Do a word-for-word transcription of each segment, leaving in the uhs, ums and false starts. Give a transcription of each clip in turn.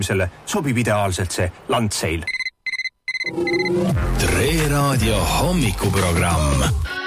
selle sobib ideaalselt see landseil. Tre Raadio hommikuprogramm.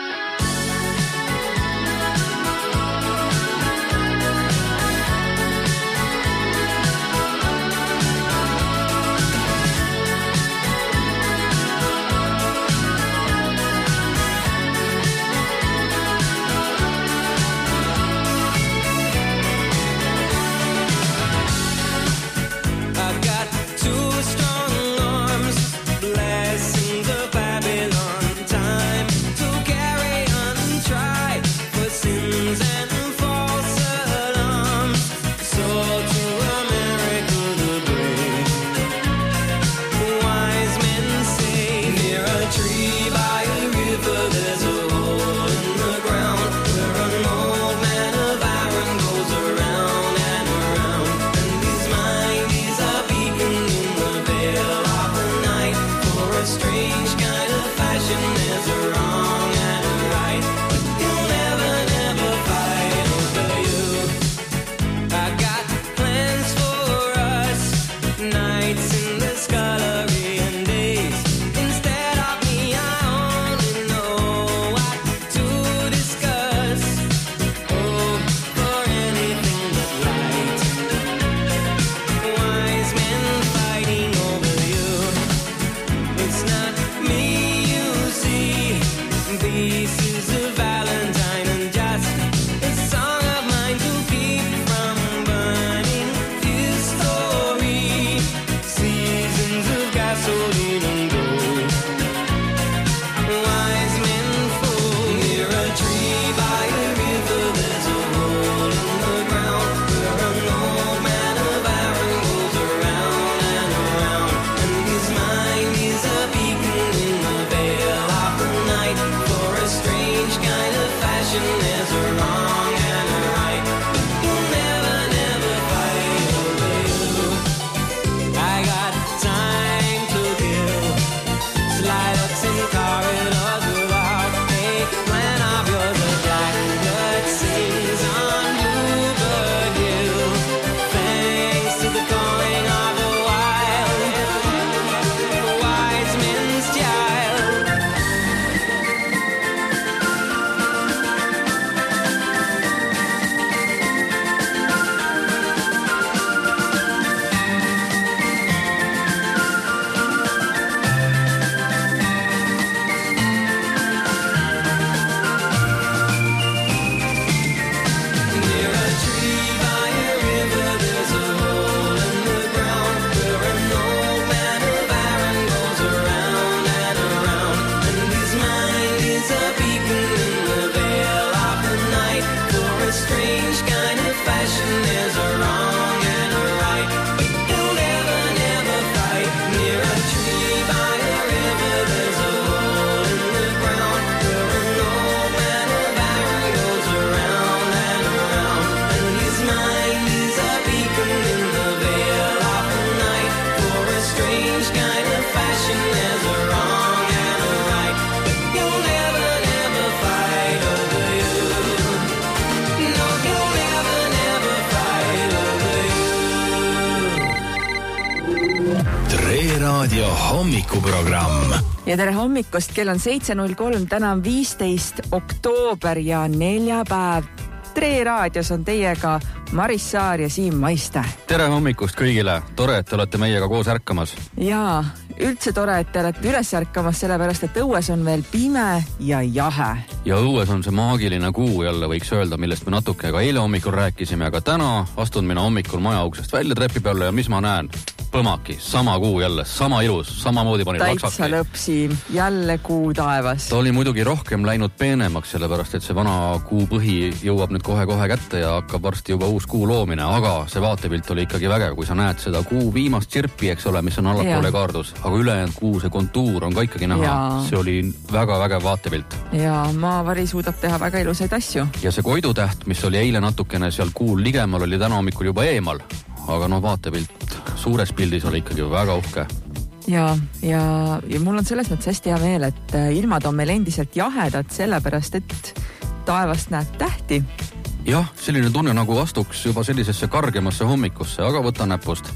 Raadio hommikuprogramm. Ja tere hommikust, kell on seitse null kolm, täna on viisteist oktoober ja neljapäev. Tre Raadios on teiega Maris Saar ja Siim Maiste. Tere hommikust kõigile, tore, et te olete meiega koos ärkamas. Jaa, üldse tore, et te olete üles ärkamas, sellepärast, et õues on veel pime ja jahe. Ja õues on see maagiline kuu jälle, võiks öelda, millest me natuke ka eile hommikul rääkisime, aga täna astun mina hommikul maja uksest välja trepi peale ja mis ma näen? Põmaki, sama kuu jälle, sama ilus, samamoodi pani laksaki. Taitsa lõpp, Siim, jälle kuu taevas. Ta oli muidugi rohkem läinud peenemaks, sellepärast, et see vana kuu põhi jõuab nüüd kohe-kohe kätte ja hakkab varsti juba uus kuu loomine, aga see vaatepilt oli ikkagi vägev, kui sa näed seda kuu viimast tsirpi, eks ole, mis on allapoole kaardus, aga ülejäänud kuu see kontuur on ka ikkagi näha. Ja. See oli väga vägev vaatepilt. Ja maavari suudab teha väga ilusaid asju. Ja see koidutäht, mis oli eile natukene seal kuul ligemal, oli täna hommikul juba eemal, aga no vaatepilt suures pildis oli ikkagi väga uhke. Ja, ja, ja mul on selles mõttes hästi hea meel, et ilmad on meil endiselt jahedad, sellepärast, et taevast näeb tähti. Jah, selline tunne nagu astuks juba sellisesse kargemasse hommikusse, aga võta näpust.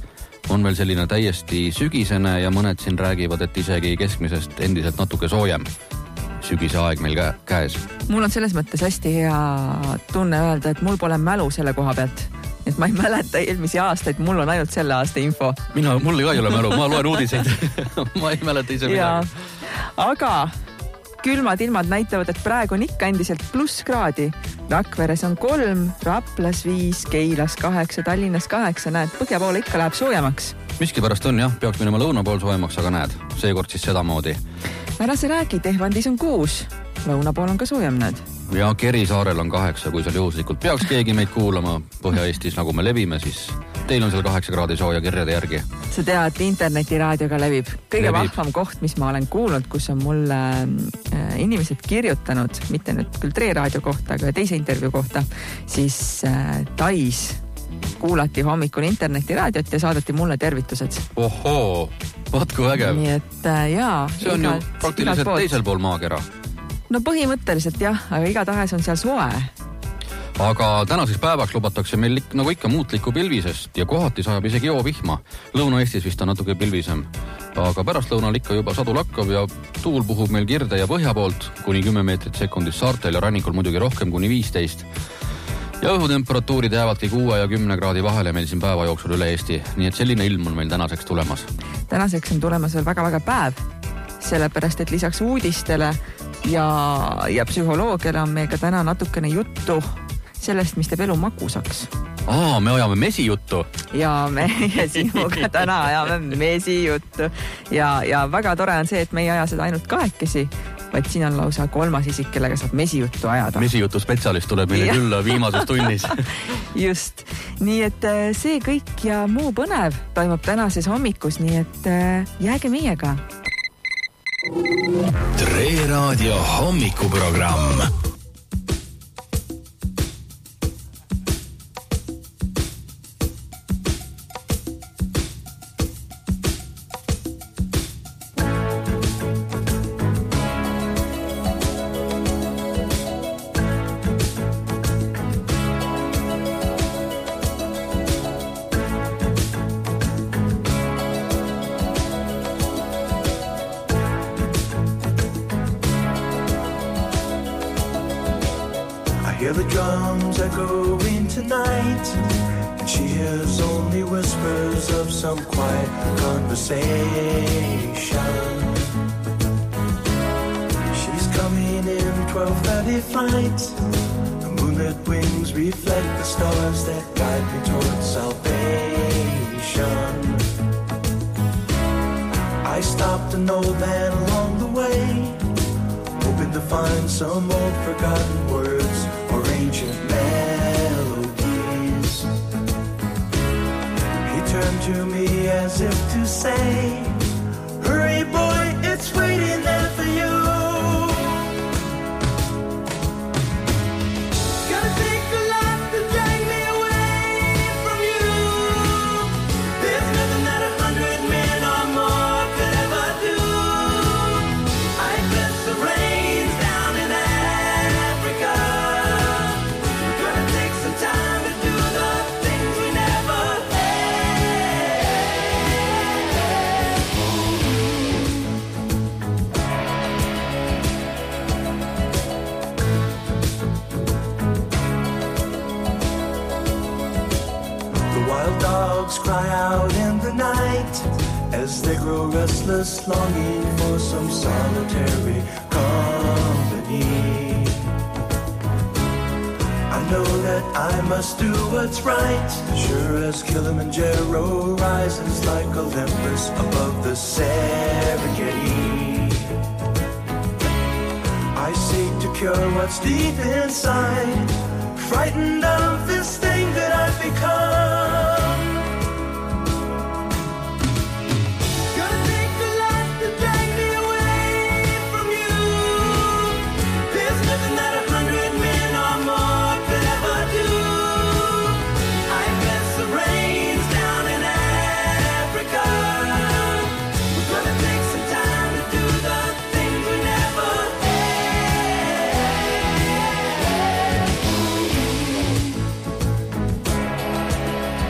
on veel selline täiesti sügisene ja mõned siin räägivad, et isegi keskmisest endiselt natuke soojem. Sügise aeg meil kä- käes. Mul on selles mõttes hästi hea tunne öelda, et mul pole mälu selle koha pealt. Et ma ei mäleta eelmisi aastaid, mul on ainult selle aasta info. Mina, mul ka ei ole mälu, ma loen uudiseid. Ma ei mäleta ise midagi. Aga külmad ilmad näitavad, et praegu on ikka endiselt pluss kraadi. Rakveres on kolm, Raplas viis, Keilas kaheksa, Tallinnas kaheksa. Näed, põhja poole ikka läheb soojemaks. Miski pärast on jah, peaks minema lõuna pool soojemaks, aga näed, seekord siis sedamoodi. Ära see räägi, Tehvandis on kuus. Lõuna pool on ka soojem, näed. Ja Kerisaarel on kaheksa, kui seal juhuslikult peaks keegi meid kuulama Põhja-Eestis, nagu me levime, siis teil on seal kaheksa kraadi sooja kirjade järgi. Sa tead, et internetiraadioga levib. Kõige levib. vahvam koht, mis ma olen kuulnud, kus on mulle äh, inimesed kirjutanud, mitte nüüd küll Tre raadio kohta, aga teise intervjuu kohta, siis äh, Tais kuulati hommikul internetiraadiot ja saadati mulle tervitused. Ohoo, vaat kui vägev. Nii et äh, jaa. See on igalt, ju praktiliselt teisel pool maakera. No põhimõtteliselt jah, aga igatahes on seal soe. Aga tänaseks päevaks lubatakse meil nagu ikka muutlikku pilvisest ja kohati sajab isegi joovihma. Lõuna-Eestis vist on natuke pilvisem. Aga pärast lõunal ikka juba sadu lakkab ja tuul puhub meil kirde ja põhja poolt kuni kümme meetrit sekundis saartel ja rannikul muidugi rohkem kuni viisteist. Ja õhutemperatuurid jäävadki kuue ja kümne kraadi vahele meil siin päeva jooksul üle Eesti. Nii et selline ilm on meil tänaseks tulemas. Tänaseks on tulemas veel väga-väga päev. Sellepärast, et lisaks uudistele ja, ja psühholoogiale on meil ka täna natukene juttu sellest, mis teeb elu makusaks. Aa, me ajame mesijuttu. Ja meie sinuga täna ajame mesijuttu. Ja, ja väga tore on see, et me ei aja seda ainult kahekesi, vaid siin on lausa kolmas isik, kellega saab mesijuttu ajada. Mesijutu spetsialist tuleb meile külla viimases tunnis. Just. Nii et see kõik ja muu põnev toimub tänases hommikus, nii et jääge meiega. Tre raadio hommikuprogramm. Hear the drums echoing tonight, and she hears only whispers of some quiet conversation. She's coming in twelve thirty flight. The moonlit wings reflect the stars that guide me towards salvation. I stopped an old man along the way, hoping to find some old forgotten words or ancient melodies. He turned to me as if to say, hurry boy, it's waiting there for you. Gonna take a lot to drag me away from you. There's nothing that a hundred men or more could ever do. I bless the rains down in Africa. We're gonna take some time to do the things we never The wild dogs cry out in the night as they grow restless, longing for some solitary company. I know that I must do what's right, sure as Kilimanjaro rises like Olympus above the Serengeti. I seek to cure what's deep inside, frightened of this thing that I've become. Gonna take a lot to drag me away from you. There's nothing that a hundred men or more could ever do. I bless the rains down in Africa. We're gonna take some time to do the things we never had.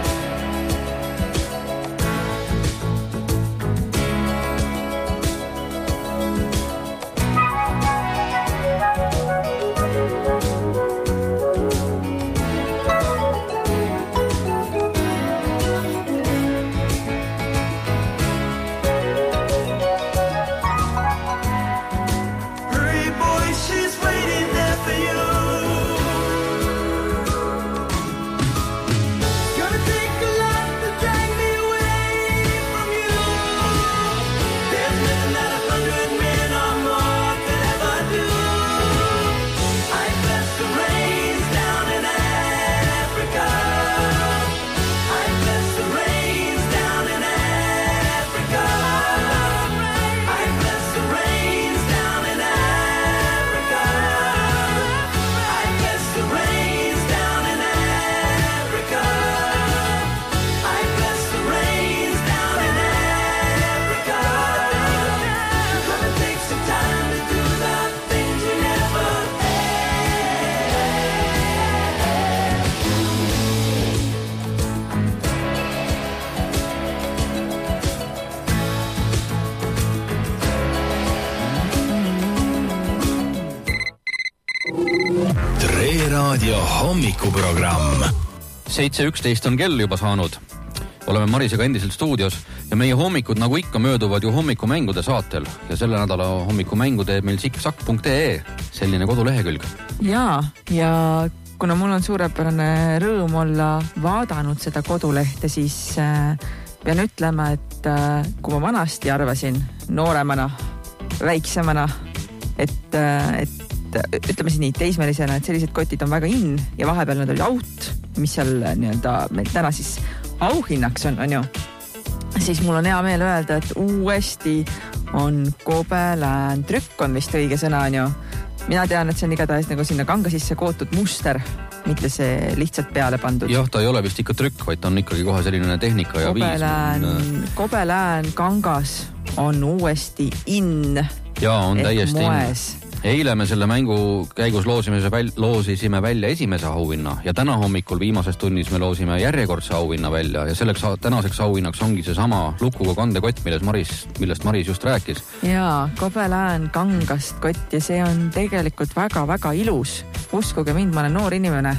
Raadio hommikuprogramm. seitse üksteist on kell juba saanud. Oleme Marisega endiselt stuudios ja meie hommikud nagu ikka mööduvad ju hommikumängude saatel ja selle nädala hommikumängu teeb meil siksak punkt ee, selline kodulehekülg. Jaa, ja kuna mul on suurepärane rõõm olla vaadanud seda kodulehte, siis äh, pean ütlema, et äh, kui ma vanasti arvasin nooremana, väiksemana, et, äh, et ütleme siis nii teismelisena, et sellised kotid on väga in ja vahepeal nad oli out, mis seal nii-öelda meil täna siis auhinnaks on, on ju, siis mul on hea meel öelda, et uuesti on Kobelään trükk on vist õige sõna, on ju. Mina tean, et see on igatahes nagu sinna kanga sisse kootud muster, mitte see lihtsalt peale pandud. Jah, ta ei ole vist ikka trükk, vaid ta on ikkagi kohe selline tehnika ja Kobelään, viis. Kobelään kangas on uuesti in. Ja on täiesti moes. in. Eile me selle mängu käigus loosime, väl, loosisime välja esimese auhinna ja täna hommikul viimases tunnis me loosime järjekordse auhinna välja ja selleks tänaseks auhinnaks ongi see sama lukuga kandekott, millest Maris, millest Maris just rääkis. Jaa, Kobelään kangast kott ja see on tegelikult väga-väga ilus. Uskuge mind, ma olen noor inimene.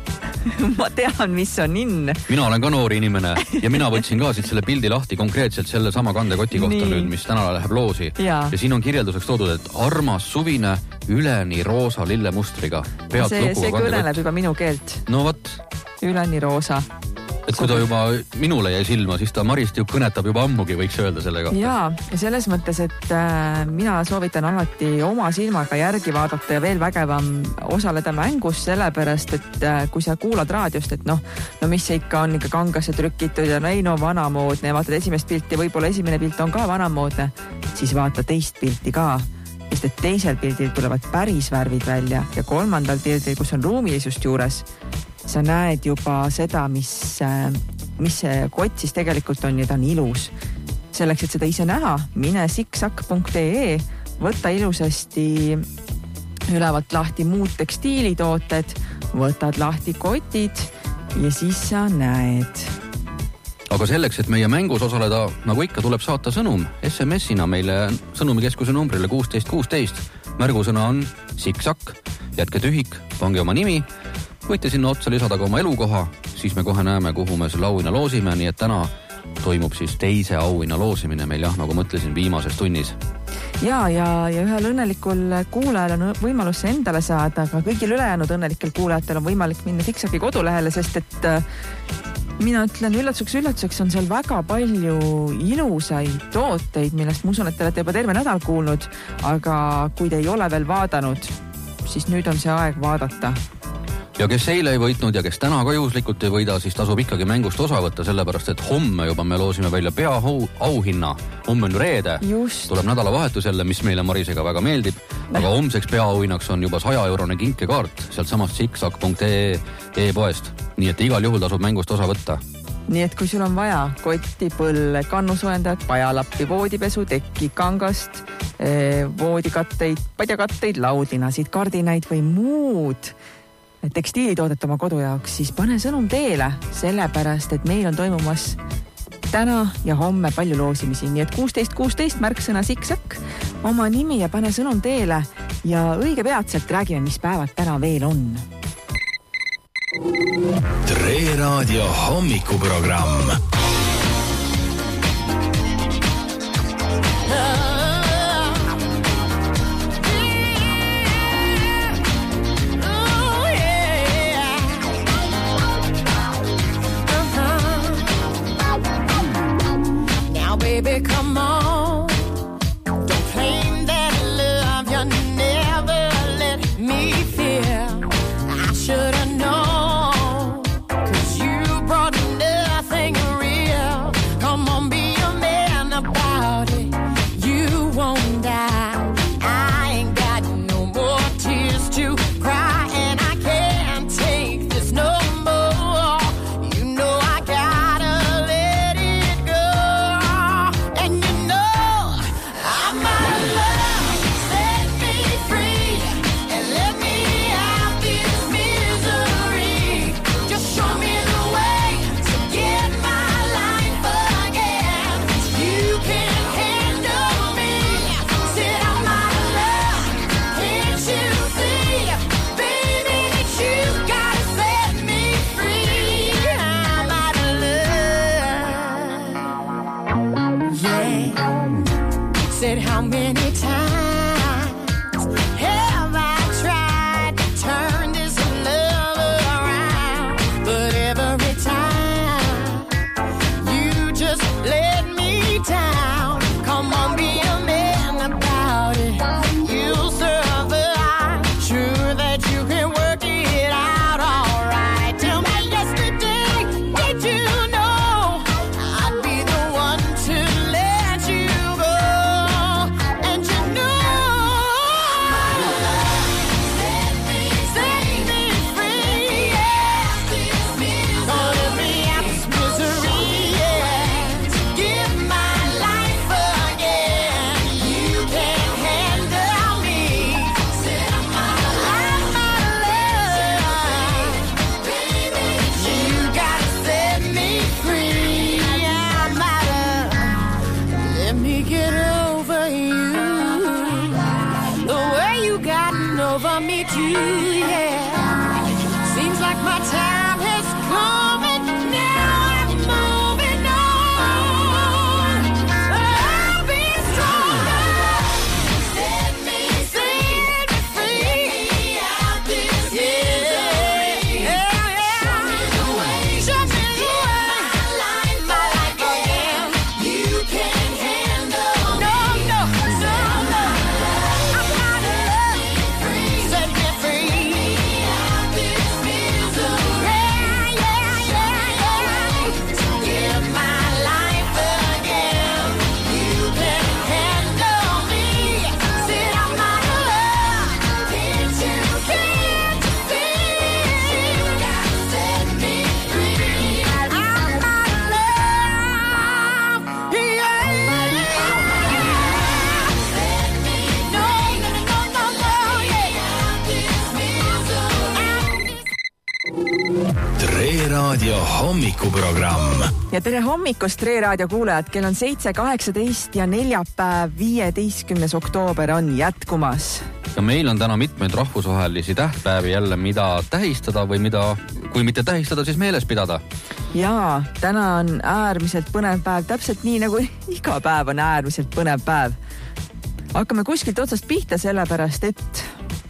Ma tean, mis on in. Mina olen ka noor inimene ja mina võtsin ka siit selle pildi lahti konkreetselt selle sama kandekoti kohta Nii. nüüd, mis täna läheb loosi. Ja. ja siin on kirjelduseks toodud, et armas suvine üleni roosa lillemustriga. See, see kõneleb juba minu keelt. No võt. Üleni roosa. Et kui ta juba minule jäi silma, siis ta Marist ju kõnetab juba ammugi, võiks öelda selle kohta. Jaa, ja selles mõttes, et äh, mina soovitan alati oma silmaga järgi vaadata ja veel vägevam osaleda mängus, sellepärast, et äh, kui sa kuulad raadiost, et noh, no mis see ikka on ikka kangasse trükitud ja no ei no vanamoodne ja vaatad esimest pilti, võib-olla esimene pilt on ka vanamoodne, siis vaata teist pilti ka, sest et teisel pildil tulevad päris värvid välja ja kolmandal pildil, kus on ruumilisust juures, sa näed juba seda, mis, mis see kott siis tegelikult on ja ta on ilus. Selleks, et seda ise näha, mine siksak punkt ee, võta ilusasti ülevalt lahti muud tekstiilitooted, võtad lahti kotid ja siis sa näed. Aga selleks, et meie mängus osaleda, nagu ikka, tuleb saata sõnum es em esina meile sõnumikeskuse numbrile kuusteist kuusteist. Märgusõna on siksak, jätke tühik, pange oma nimi, võite sinna otsa lisada ka oma elukoha, siis me kohe näeme, kuhu me selle auhinna loosime, nii et täna toimub siis teise auhinna loosimine meil jah, nagu mõtlesin, viimases tunnis. Ja, ja, ja ühel õnnelikul kuulajal on võimalus see endale saada, aga kõigil ülejäänud õnnelikel kuulajatel on võimalik minna Siksaki kodulehele, sest et mina ütlen, üllatuseks, üllatuseks on seal väga palju ilusaid tooteid, millest ma usun, et te olete juba terve nädal kuulnud, aga kui te ei ole veel vaadanud, siis nüüd on see aeg vaadata. Ja kes eile ei võitnud ja kes täna ka juhuslikult ei võida, siis tasub ikkagi mängust osa võtta, sellepärast et homme juba me loosime välja pea auhinna. Homme on reede, Just. tuleb nädalavahetus jälle, mis meile Marisega väga meeldib, aga homseks peaauhinnaks on juba saja eurone kinkekaart sealt samast siksak punkt ee e-poest, nii et igal juhul tasub mängust osa võtta. Nii et kui sul on vaja kotti, põlle, kannusoendajat, pajalappi, voodipesu, tekki, kangast, voodikatteid, padjakatteid, laudlinasid, kardinaid või muud tekstiilitoodet oma kodu jaoks, siis pane sõnum teele, sellepärast, et meil on toimumas täna ja homme palju loosimisi. Nii et kuusteist kuusteist märksõna siksak, oma nimi ja pane sõnum teele ja õige peatselt räägime, mis päevad täna veel on. Tre Raadio hommikuprogramm. Baby, come on. Don't claim that love you never let me feel. I should have known, 'cause you brought nothing real. Come on, be a man about it. You won't die. I ain't got no more tears to cry, and I can't take this no more. You know I gotta let it go. And you know yeah. Said how many times have I tried to turn this love around, but every time you just let me down. Come on, be a man about it. You'll survive. Sure that you can work it out all right. Tell me yesterday, did you know I'd be the one to let you go? And you know, set me, set me free, yeah. Gonna let me out this misery, yeah. Give my life again. You can't handle me. Set my life, my love. Baby, you gotta set me free. I'm out of. Let me get over you. The way you gotten over me too, yeah. Seems like my time has come and now I'm moving on. I'll be stronger. Set me, set me free. Out this misery. Yeah, yeah. Show me the way. Show me the way. My life, my life again. You can't handle me. No, no, no, no. I'm out of love. Set me free. Out this misery. Yeah, yeah, yeah, yeah. Give my life again. You can't handle me. Sit I'm out of love. Can't you, can't you see? You gotta set me free. I'm out of love. Yeah, set me free. No, no, no, no, no, yeah. Out this misery. Tre Raadio hommikuprogramm. ja tere hommikust, Tre Raadio kuulajad, kell on seitse kaheksateist ja neljapäev, viieteistkümnes oktoober on jätkumas. ja meil on täna mitmeid rahvusvahelisi tähtpäevi jälle, mida tähistada või mida, kui mitte tähistada, siis meeles pidada. ja täna on äärmiselt põnev päev, täpselt nii nagu iga päev on äärmiselt põnev päev. Hakkame kuskilt otsast pihta, sellepärast et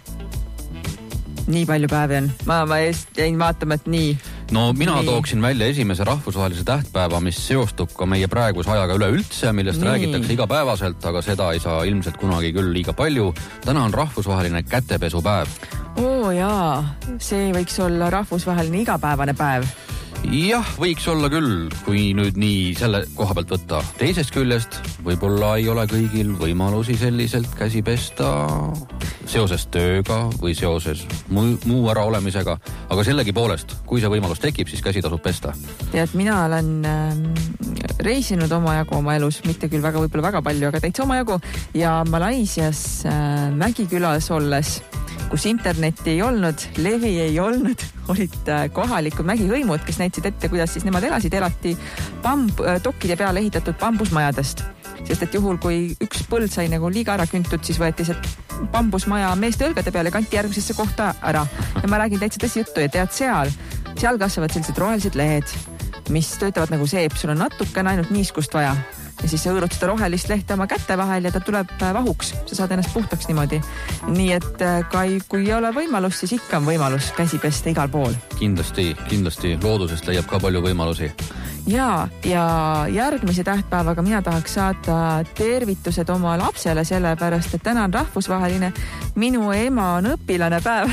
nii palju päevi on. Ma, ma eest jäin vaatama, et nii. No mina Nii. tooksin välja esimese rahvusvahelise tähtpäeva, mis seostub ka meie praeguse ajaga üleüldse, millest Nii. räägitakse igapäevaselt, aga seda ei saa ilmselt kunagi küll liiga palju. Täna on rahvusvaheline kätepesupäev. Oo jaa, see võiks olla rahvusvaheline igapäevane päev. Jah, võiks olla küll, kui nüüd nii selle koha pealt võtta. Teisest küljest võib-olla ei ole kõigil võimalusi selliselt käsi pesta seoses tööga või seoses muu, muu ära olemisega. Aga sellegi poolest, kui see võimalus tekib, siis käsi tasub pesta. Tead, mina olen ähm, reisinud omajagu oma elus, mitte küll väga, võib-olla väga palju, aga täitsa omajagu. Ja Malaisias äh, Mägikülas olles, kus internetti ei olnud, levi ei olnud, olid äh, kohalikud mägihõimud, kes näitasid ette, kuidas siis nemad elasid, elati bamb, dokkide peale ehitatud bambusmajadest. Sest et juhul, kui üks põld sai nagu liiga ära küntud, siis võeti see bambusmaja meeste õlgade peale ja kanti järgmisesse kohta ära. Ja ma räägin täitsa tõsi juttu ja tead seal, seal kasvavad sellised rohelised lehed, mis töötavad nagu seep, sul on natukene ainult niiskust vaja. Ja siis sa hõõrud seda rohelist lehte oma käte vahel ja ta tuleb vahuks. Sa saad ennast puhtaks niimoodi. Nii et kui, kui ei ole võimalus, siis ikka on võimalus käsi pesta igal pool. Kindlasti, kindlasti loodusest leiab ka palju võimalusi. Ja, ja järgmise tähtpäevaga mina tahaks saada tervitused oma lapsele, sellepärast, et täna on rahvusvaheline minu ema on õpilane päev.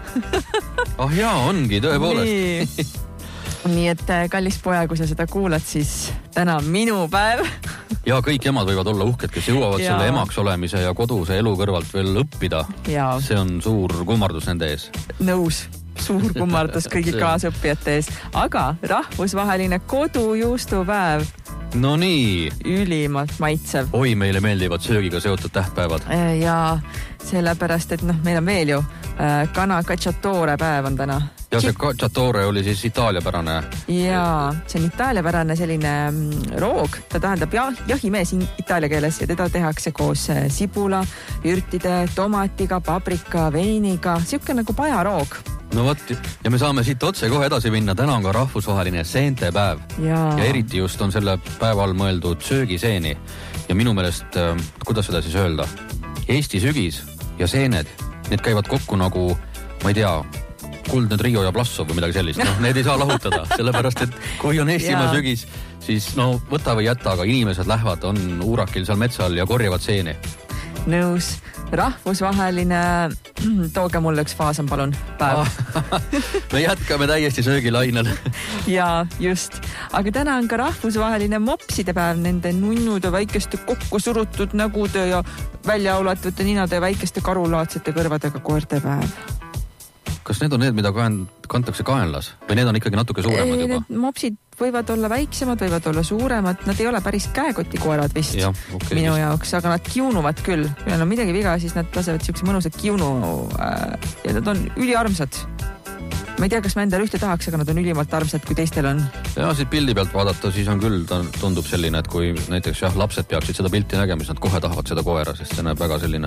Ah jaa, ongi tõepoolest. Nii. Nii et kallis poja, kui sa seda kuulad, siis täna on minu päev. Ja kõik emad võivad olla uhked, kes jõuavad ja. selle emaks olemise ja koduse elu kõrvalt veel õppida. Ja. See on suur kummardus nende ees. Nõus. Suur kummardus kõigi kaasõppijate ees. Aga rahvusvaheline kodujuustupäev. No nii. Ülimalt maitsev. Oi, meile meeldivad söögiga seotud tähtpäevad. Ja sellepärast, et noh, meil on veel ju äh, kana cacciatore päev on täna. Ja see cacciatore oli siis itaaliapärane. Jaa, see on itaaliapärane selline roog. Ta tähendab jah, jahimees itaalia keeles ja teda tehakse koos sibula, ürtide, tomatiga, paprika, veiniga. Siuke nagu pajaroog. no võt, ja me saame siit otse kohe edasi minna. Täna on ka rahvusvaheline seentepäev. Ja. ja eriti just on selle päeval mõeldud söögiseeni. Ja minu meelest, kuidas seda siis öelda? Eesti sügis ja seened, need käivad kokku nagu, ma ei tea, kuldne trio ja Plassov või midagi sellist. No, need ei saa lahutada, sellepärast, et kui on Eestimaa ja. sügis, siis no võta või jäta, aga inimesed lähevad, on uurakil seal metsal ja korjavad seeni. Nõus. Rahvusvaheline, tooge mulle üks faasam, palun, päev. Me jätkame täiesti söögilainel. ja just, aga täna on ka rahvusvaheline mopside päev, nende nunnude väikeste kokku surutud nägude ja väljaaulatute ninade ja väikeste karulaadsete kõrvadega koerte päev. Kas need on need, mida kantakse kaenlas? Või need on ikkagi natuke suuremad juba? Need mopsid võivad olla väiksemad, võivad olla suuremad. Nad ei ole päris käekotikoerad vist ja, okay, minu vist. jaoks, aga nad kiunuvad küll. Kui on midagi viga, siis nad lasevad siukse mõnusad kiunu äh, ja nad on üliarmsad. Ma ei tea, kas ma endale ühte tahaks, aga nad on ülimalt armsad, kui teistel on. Ja siit pildi pealt vaadata, siis on küll, tundub selline, et kui näiteks jah, lapsed peaksid seda pilti nägema, siis nad kohe tahavad seda koera, sest see näeb väga selline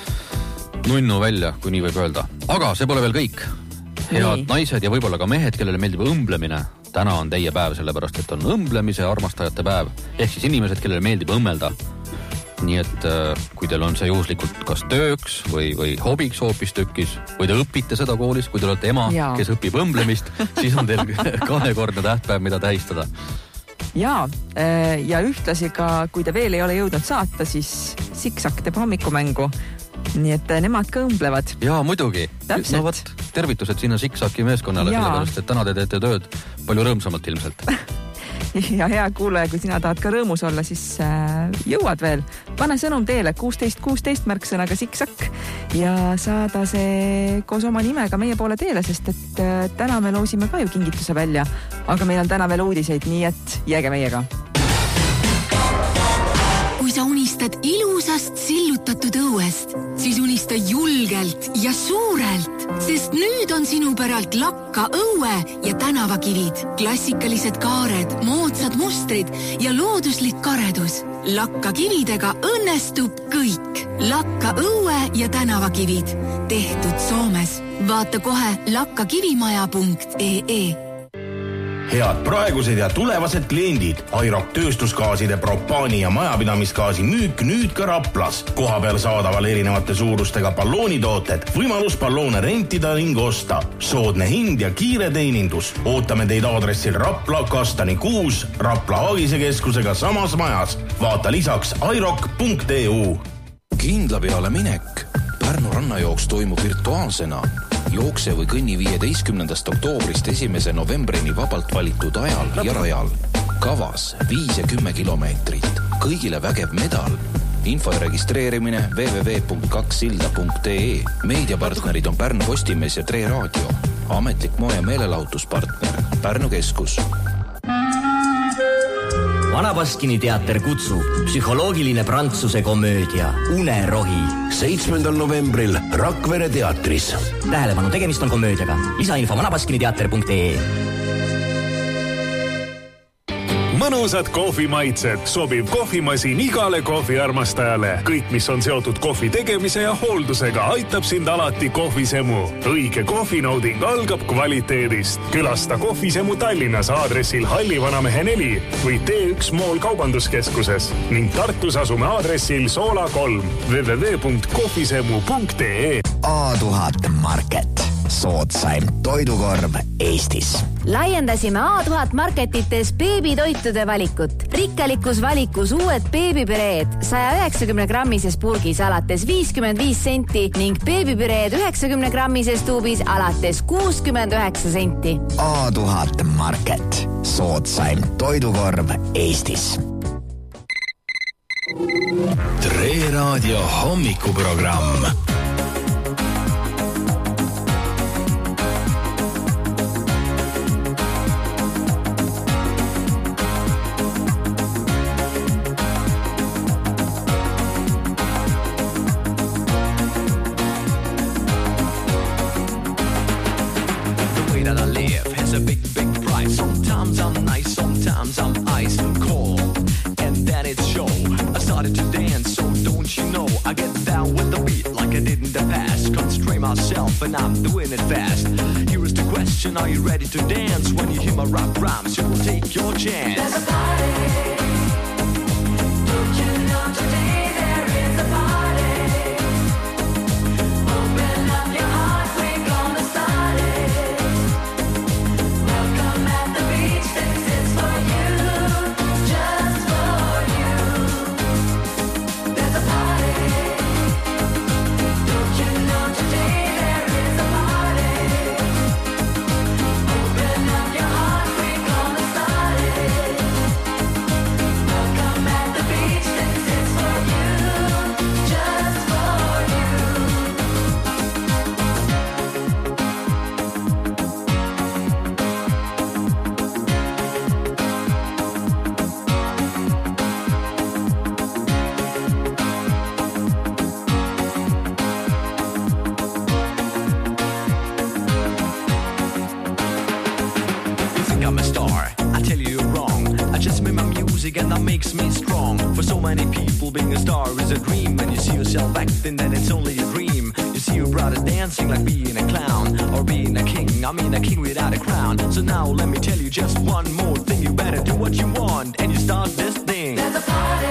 nunnu välja, kui nii võib öelda. Aga see pole veel kõik. Head nii. Naised ja võib-olla ka mehed, kellele meeldib õmblemine. Täna on teie päev, sellepärast, et on õmblemise armastajate päev. Ehk siis inimesed, kellele meeldib õmmelda. Nii et kui teil on see juhuslikult kas tööks või, või hobiks hoopis tükis, või te õpite seda koolis, kui te olete ema, ja. kes õpib õmblemist, siis on teil kahekordne tähtpäev, mida tähistada. Ja, ja ühtlasi ka, kui te veel ei ole jõudnud saata, siis Siksak teeb hommikumängu. Nii et nemad ka õmblevad. Jaa, muidugi. Täpselt. No võt, tervitused sinna Siksaki meeskonnale, sellepärast, et täna te teete tööd palju rõõmsamalt ilmselt. ja hea kuulaja, kui sina tahad ka rõõmus olla, siis äh, jõuad veel. Pane sõnum teele kuusteist kuusteist märksõnaga Siksak ja saada see koos oma nimega meie poole teele, sest et äh, täna me loosime ka ju kingituse välja, aga meil on täna veel uudiseid, nii et jääge meiega. Kui sa unistad ilusast sillutatud õuest, siis unista julgelt ja suurelt, sest nüüd on sinu päralt lakka õue ja tänavakivid, klassikalised kaared, moodsad mustrid ja looduslik karedus. Lakka kividega õnnestub kõik. Lakka õue ja tänavakivid. Tehtud Soomes. Vaata kohe lakkakivimaja punkt ee. Head praegused ja tulevased kliendid, Airok tööstusgaaside propaani ja majapidamisgaasi müük nüüd ka Raplas. Koha peal saadaval erinevate suurustega balloonitooted, võimalus balloone rentida ning osta. Soodne hind ja kiire teenindus. Ootame teid aadressil Rapla Kastani kuus, Rapla Aagise keskusega samas majas. Vaata lisaks airok punkt ee. Kindla peale minek. Pärnu rannajooks toimub virtuaalsena. Jookse või kõnni viieteistkümnendast oktoobrist esimese novembrini vabalt valitud ajal ja rajal. Kavas viis ja kümme kilomeetrit. Kõigile vägev medal. Info ja registreerimine w w w punkt kaks silda punkt ee. Meediapartnerid on Pärnu Postimees ja Tre Raadio. Ametlik moe- ja meelelahutuspartner Pärnu Keskus. Vanabaskini teater kutsub psühholoogiline prantsuse komöödia Unerohi. seitsmendal novembril Rakvere teatris. Tähelepanu, tegemist on komöödiaga. Lisainfo vanabaskini teater punkt ee. Mõnusad kohvimaitsed, sobib kohvimasin igale kohviarmastajale. Kõik, mis on seotud kohvi tegemise ja hooldusega, aitab sind alati kohvisemu. Õige kohvinauding algab kvaliteedist. Külasta kohvisemu Tallinnas aadressil Halli Vanamehe neli või T üks Mool kaubanduskeskuses ning Tartus asume aadressil Soola kolm w w w punkt kohvisemu punkt ee. A tuhat Market. Soodsaim toidukorv Eestis. Laiendasime A tuhat Marketites beebitoitude valikut. Rikkalikus valikus uued beebipüreed saja üheksakümne grammises purgis alates viiskümmend viis senti ning beebipüreed üheksakümne grammises tuubis alates kuuskümmend üheksa senti. A tuhat Market. Soodsaim toidukorv Eestis. Tre Raadio hommikuprogramm. I get down with the beat like I did in the past. constrain myself and I'm doing it fast. Here is the question, are you ready to dance? When you hear my rap rhymes, you will take your chance. There's a party. Don't you know today there is a party? Open up your heart, we're gonna start it. Welcome at the beach, this is for you, just for you. There's a party. Don't you know today there is a party? Open up your heart, we're gonna start it. Welcome at the beach, this is for you, just for you. You think I'm a star? I tell you you're wrong. I just made my music and that makes me strong. For so many people, being a star is a dream. When you see yourself acting, then it's only a dream. You see your brother dancing like being a clown, or being a king. I mean a king without a crown. So now let me tell you just one more thing. You better do what you want and you start this thing. There's a party.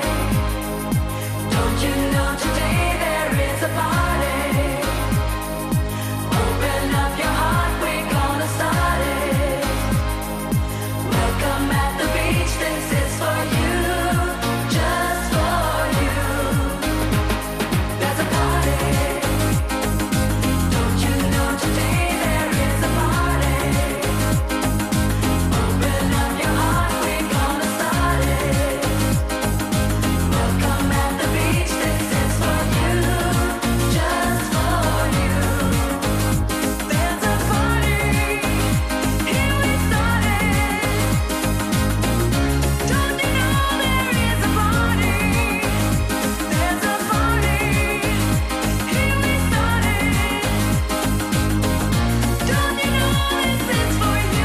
Don't you know today there is a party? Open up your heart, we're gonna start it. Welcome at the beach, this is for you, just for you. There's a party. Don't you know today there is a party? Open up your heart, we're gonna start it. Welcome at the beach, this is for you, just for you. There's a party, here we started. Don't you know there is a party? There's a party, here we started. Don't you know this is for you?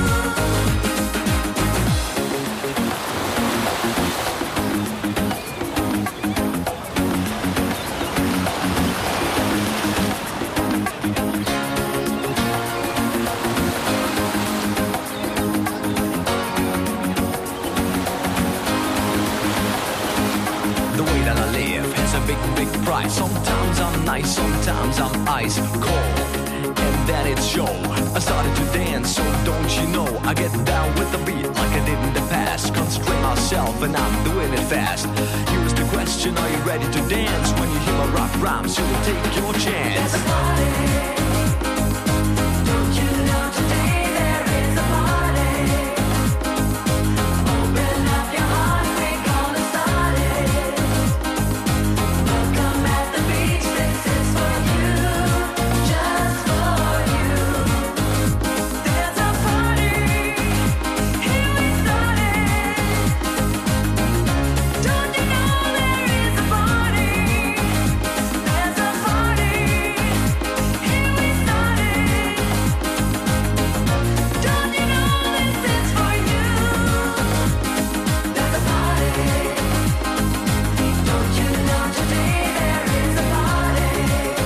The way that I live has a big, big price. Sometimes I'm nice, sometimes I'm ice cold, and that it's show. I started to dance, so don't you know I get down with the beat like I did in the past. Constrain myself and I'm doing it fast. Here's the question, are you ready to dance? When you hear my rap rhymes, you will take your chance. There's a party. Don't you know today there is a party? Open up your heart, we're gonna start it. Welcome at the beach, this is for you, just for you. There's a party, here we started. Don't you know there is a party? There's a party, here we started. Don't you know this is for you? There's a party. Don't you know today there is a party?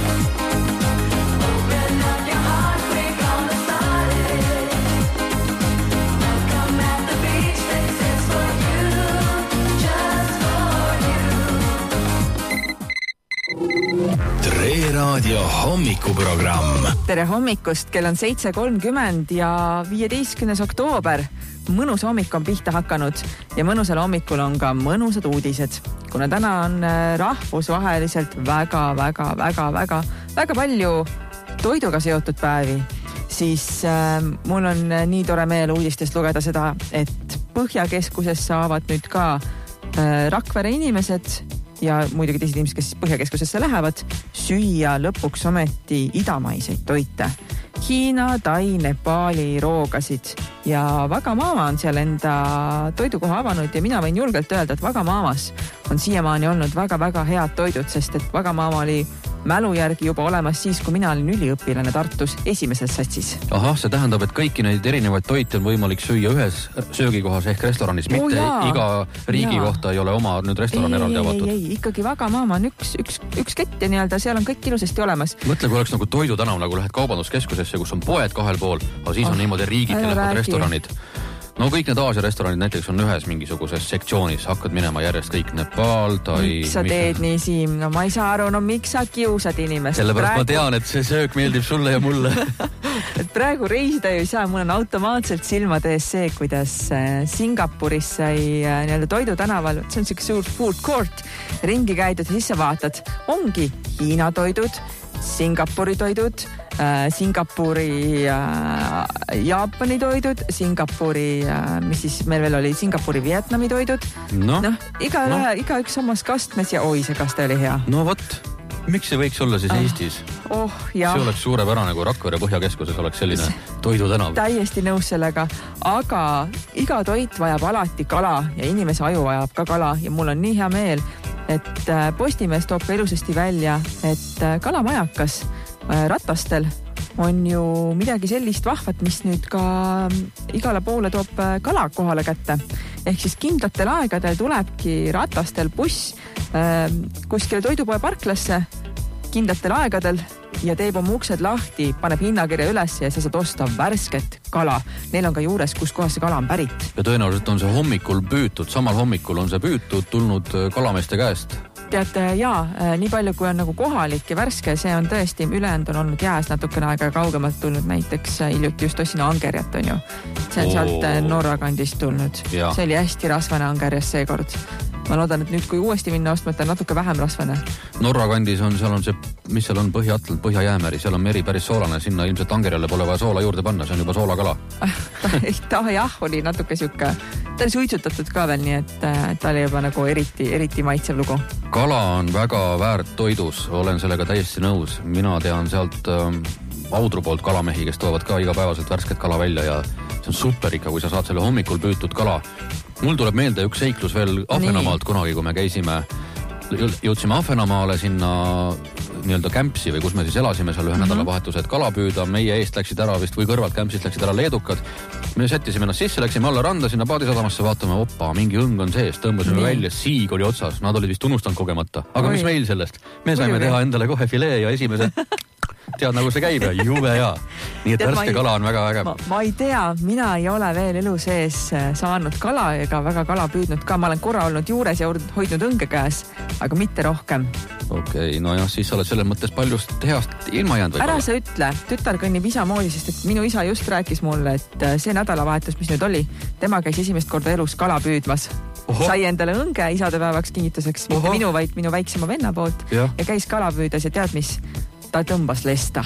Open up your heart, we're gonna start it. Welcome at the beach, this is for you, just for you. Tre Raadio hommikuprogramm. tere hommikust, kell on seitse kolmkümmend ja viieteistkümnes oktoober. Mõnus hommik on pihta hakanud ja mõnusal hommikul on ka mõnusad uudised. Kuna täna on äh, rahvusvaheliselt väga, väga, väga, väga, väga palju toiduga seotud päevi, siis äh, mul on äh, nii tore meel uudistest lugeda seda, et Põhjakeskuses saavad nüüd ka äh, Rakvere inimesed ja muidugi teised inimesed, kes Põhjakeskusesse lähevad, süüa lõpuks ometi idamaiseid toite. Hiina, Tai, Nepaali roogasid ja Vagamama on seal enda toidukoha avanud ja mina võin julgelt öelda, et Vagamamas on siiamaani olnud väga-väga head toidud, sest et Vagamama oli mälu järgi juba olemas siis, kui mina olin üliõpilane Tartus esimeses satsis. Ahah, see tähendab, et kõiki neid erinevaid toite on võimalik süüa ühes söögikohas ehk restoranis, mitte oh, iga riigi jaa. kohta ei ole oma nüüd restoran eraldi avatud. Ei, ei, ikkagi Vagamaama on üks, üks, üks kett ja nii-öelda seal on kõik ilusasti olemas. Mõtle, kui oleks nagu Toidutanav, nagu lähed kaubanduskeskusesse, kus on poed kahel pool, aga siis on oh, niimoodi riigid ja lähevad restoranid. No kõik need Aasia restoranid näiteks on ühes mingisuguses sektsioonis, hakkad minema järjest kõik Nepal, Tai... Miks sa teed mis... nii, Siim? No ma ei saa aru, no miks sa kiusad inimest? Sellepärast praegu... ma tean, et see söök meeldib sulle ja mulle. Et praegu reisida ju ei saa, mul on automaatselt silmade ees see, kuidas Singapuris sai nii-öelda Toidutanaval, see on siuke suur food court, ringi käidud ja siis sa vaatad, ongi Hiina toidud, Singapuri toidud, äh, Singapuri äh, Jaapani toidud, Singapuri, äh, mis siis meil veel oli, Singapuri Vietnami toidud. No, no, iga, no. iga üks omas kastmes ja oi, see kaste oli hea. No vot, miks see võiks olla siis ah. Eestis? Oh, jah. See oleks suurepärane, kui Rakvere Põhjakeskuses oleks selline toidutanav. Täiesti nõus sellega, aga iga toit vajab alati kala ja inimese aju vajab ka kala ja mul on nii hea meel, et Postimees toob ka ilusasti välja, et kalamajakas ratastel on ju midagi sellist vahvat, mis nüüd ka igale poole toob kala kohale kätte. Ehk siis kindlatel aegadel tulebki ratastel buss kuskile toidupoe parklasse kindlatel aegadel ja teeb oma uksed lahti, paneb hinnakirja üles ja sa saad osta värsket kala. Neil on ka juures, kus kohas see kala on pärit. Ja tõenäoliselt on see hommikul püütud, samal hommikul on see püütud, tulnud kalameeste käest. Teate, jaa, nii palju kui on nagu kohalik ja värske, see on tõesti, ülejäänud on olnud jääs natukene aega kaugemalt tulnud, näiteks hiljuti just ossin angerjat, on ju. See on sealt Norra kandist tulnud. Ja. See oli hästi rasvane angerjas seekord. Ma loodan, et nüüd kui uuesti minna ostma, et on natuke vähem rasvane. Norra kandis on, seal on see, mis seal on Põhja-Atlant, Põhja-Jäämeri, seal on meri päris soolane, sinna ilmselt angerjale pole vaja soola juurde panna, see on juba soolakala. ta, ta jah, oli natuke siuke, ta oli suitsutatud ka veel, nii et ta oli juba nagu eriti, eriti maitsev lugu. Kala on väga väärt toidus, olen sellega täiesti nõus. Mina tean sealt ähm, Audru poolt kalamehi, kes toovad ka igapäevaselt värsket kala välja ja see on super ikka, kui sa saad selle hommikul püütud kala. Mul tuleb meelde üks seiklus veel Ahvenamaalt kunagi, kui me käisime, jõudsime Ahvenamaale sinna nii-öelda kämpsi või kus me siis elasime seal ühe mm-hmm. nädalavahetuse, et kala püüda, meie eest läksid ära vist või kõrvalt kämpsist läksid ära leedukad. Me sättisime ennast sisse, läksime alla randa sinna paadisadamasse, vaatame, oppa, mingi õng on sees, tõmbasime Nii. välja, siig oli otsas, nad olid vist unustanud kogemata. Aga Oi. Mis meil sellest? Me saime Oi. teha endale kohe filee ja esimese tead, nagu see käib ja jube hea. Nii et värske kala on väga vägev. Ma, ma ei tea, mina ei ole veel elu sees saanud kala ega väga kala püüdnud ka. Ma olen korra olnud juures ja hoidnud õnge käes, aga mitte rohkem. Okei, okay, no jah, siis sa oled selles mõttes paljust heast ilma jäänud. Ära sa ütle, tütar kõnnib isa moodi, sest et minu isa just rääkis mulle, et see nädalavahetus, mis nüüd oli, tema käis esimest korda elus kala püüdmas. Oho. Sai endale õnge isadepäevaks kingituseks, mitte Oho. minu, vaid minu väiksema venna poolt ja, ja käis kala püüdas ja tead mis? Ta tõmbas lesta.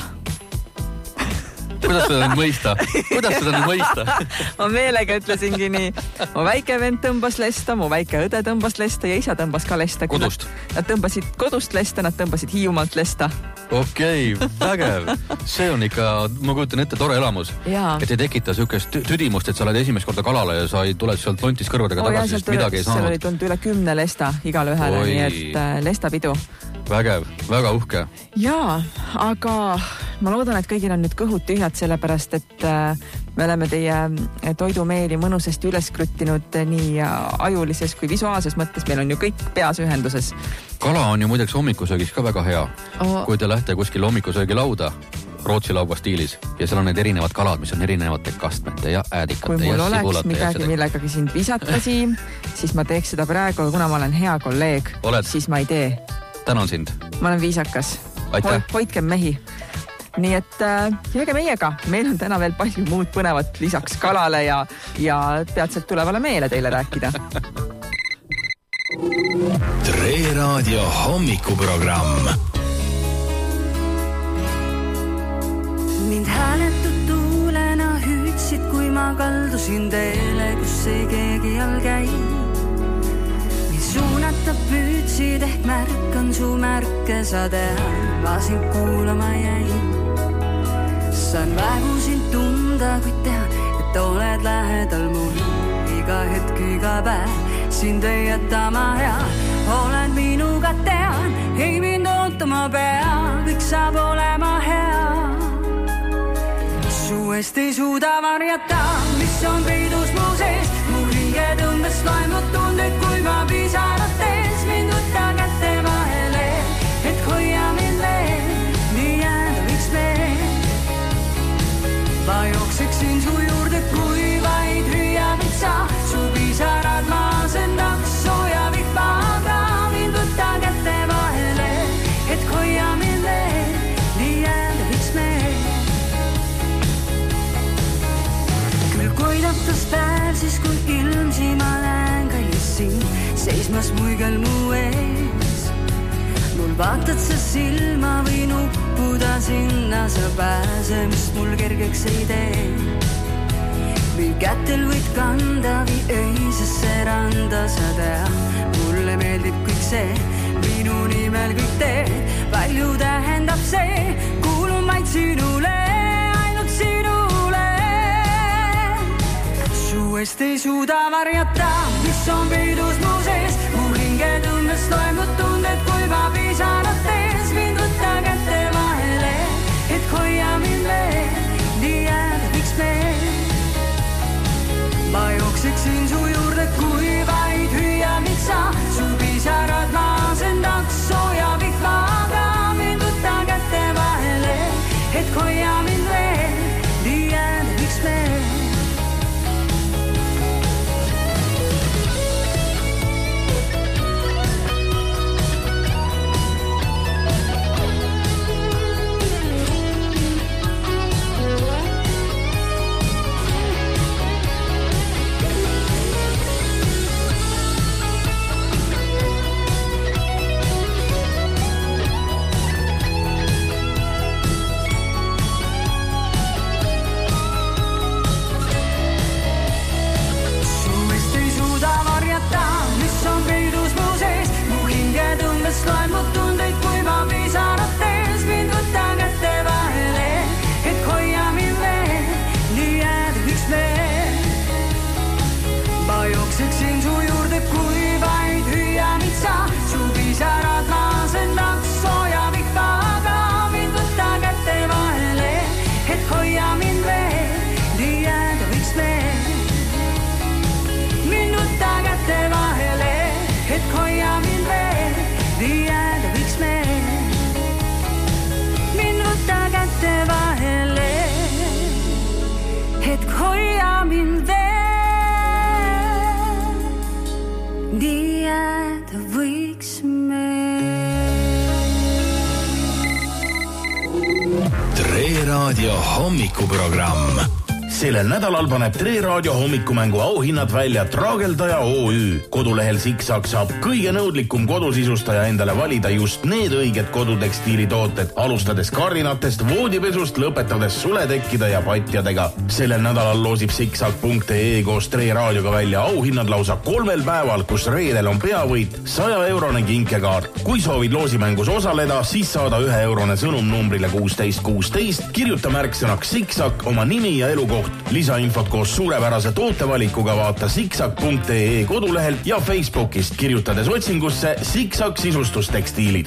Kuidas seda nüüd mõista? Kuidas seda nüüd mõista? Ma meelega ütlesingi nii. Mu väike vend tõmbas lesta, mu väike õde tõmbas lesta ja isa tõmbas ka lesta. Kodust? Nad tõmbasid kodust lesta, nad tõmbasid Hiiumaalt lesta. Okei, okay, vägev. See on ikka, ma kujutan ette, tore elamus. Jaa. Et ei tekita sükest tüdimust, et sa oled esimest korda kalale ja sa ei tuled sealt lontis kõrvadega tagasi, oh, sest midagi ei saanud. Seal oli tulnud üle kümne lesta igale ühele, nii et äh, lestapidu. Vägev, väga uhke. Jaa, aga ma loodan, et kõigil on nüüd kõhud tühjad, sellepärast, et äh, me oleme teie toidumeeli mõnusasti üles kruttinud nii ajulises kui visuaalses mõttes. Meil on ju kõik peas ühenduses. Kala on ju muideks hommikusöögis ka väga hea. Oh. Kui te lähte kuskil hommikusöögi lauda, Rootsi laua stiilis, ja seal on need erinevad kalad, mis on erinevate kastmete ja äädikate ja sibulate. Kui mul oleks midagi, millegagi sind visata, Siim, siis ma teeks seda praegu, kuna ma olen hea kolleeg, Oled? Siis ma ei tee. Tänan sind. Ma olen viisakas. Aitäh. Hoidkem mehi. Nii et äh, jääge meiega. Meil on täna veel palju muud põnevat lisaks kalale ja, ja peatselt tulevale meele teile rääkida. Tre Raadio hommikuprogramm. Mind hääletud tuulena hüüdsid, kui ma kaldusin teele, kus ei keegi all käi. Mind suunata püüdsid, ehk märkan su märke sa tean, ma sind kuulama jäin. Saan vägu sind tunda, kui tean, et oled lähedal mul iga hetk, iga päev. Sind ei jäta ma hea, olen minuga tean, ei mind ootama pea. saab olema hea. Su eest ei suuda varjata, mis on peidus mu sees. Mu hinge tõmbes loemud tunded, kui ma pisarates mind võtta kätte vahele, et hoia mind veel, nii jääda võiks veel. Ma jookseksin su juurde, kui vaid hüüavad sa. Su pisarad ma asendaks sooja vihmaga, mind võtta kätte vahele, et hoia mind veel, nii jääda võiks veel. Küll koidatas päev siis, kui ilmsi ma näen kallis siin, seismas muigel mu ees. Mul vaatad sa silma või nuppuda sinna, sa pääsemist mul kergeks ei tee. Või kätel võid kanda või öisesse randa, sa tea, mulle meeldib kõik see, minu nimel kõik teed. Palju tähendab see, kuulun vaid sinule, ainult sinule. Su eest ei suuda varjata, mis on peidus mu sees. Mu hinge tõmbes loemud tunded, kui ma pisarates mind võtta kätte vahele, et hoia mind veel, nii jääda võiks veel. Ma jookseksin su juurde, kui vaid hüüa mind sa. Su pisarad ma asendaks sooja vihmaga, mind võtta kätte vahele, et hoia mind veel, nii jääda võiks veel. Loemud tundeid, kui ma pisarates mind võtta kätte vahele, et hoia mind veel, nii jääda võiks veel. Ma jookseksin su juurde, kui vaid hüüa mind sa. Su pisarad ma asendaks sooja vihmaga, mind võtta kätte vahele, et hoia mind veel, nii jääda võiks veel. Mind võtta kätte vahele, et hoia mind veel, nii jääda võiks meil. Mind võtta kätte vahele, et hoia mind veel, nii jääda võiks meil. Tre Raadio hommikuprogramm. Sellel nädalal paneb Tre Raadio hommikumängu auhinnad välja Traageldaja O Ü. Kodulehel Siksak saab kõige nõudlikum kodusisustaja endale valida just need õiged kodutekstiilitooted, alustades kardinatest, voodipesust, lõpetades suletekkide ja patjadega. Sellel nädalal loosib siksak punkt ee koos Tre Raadioga välja auhinnad lausa kolmel päeval, kus reedel on peavõit saja eurone kinkekaart. Kui soovid loosimängus osaleda, siis saada ühe eurone sõnum numbrile kuusteist kuusteist, kirjuta märksõnaks Siksak, oma nimi ja elukoht. Lisainfot koos suurepärase tootevalikuga vaata siksak punkt ee kodulehelt ja Facebookist, kirjutades otsingusse Siksak sisustustekstiilid.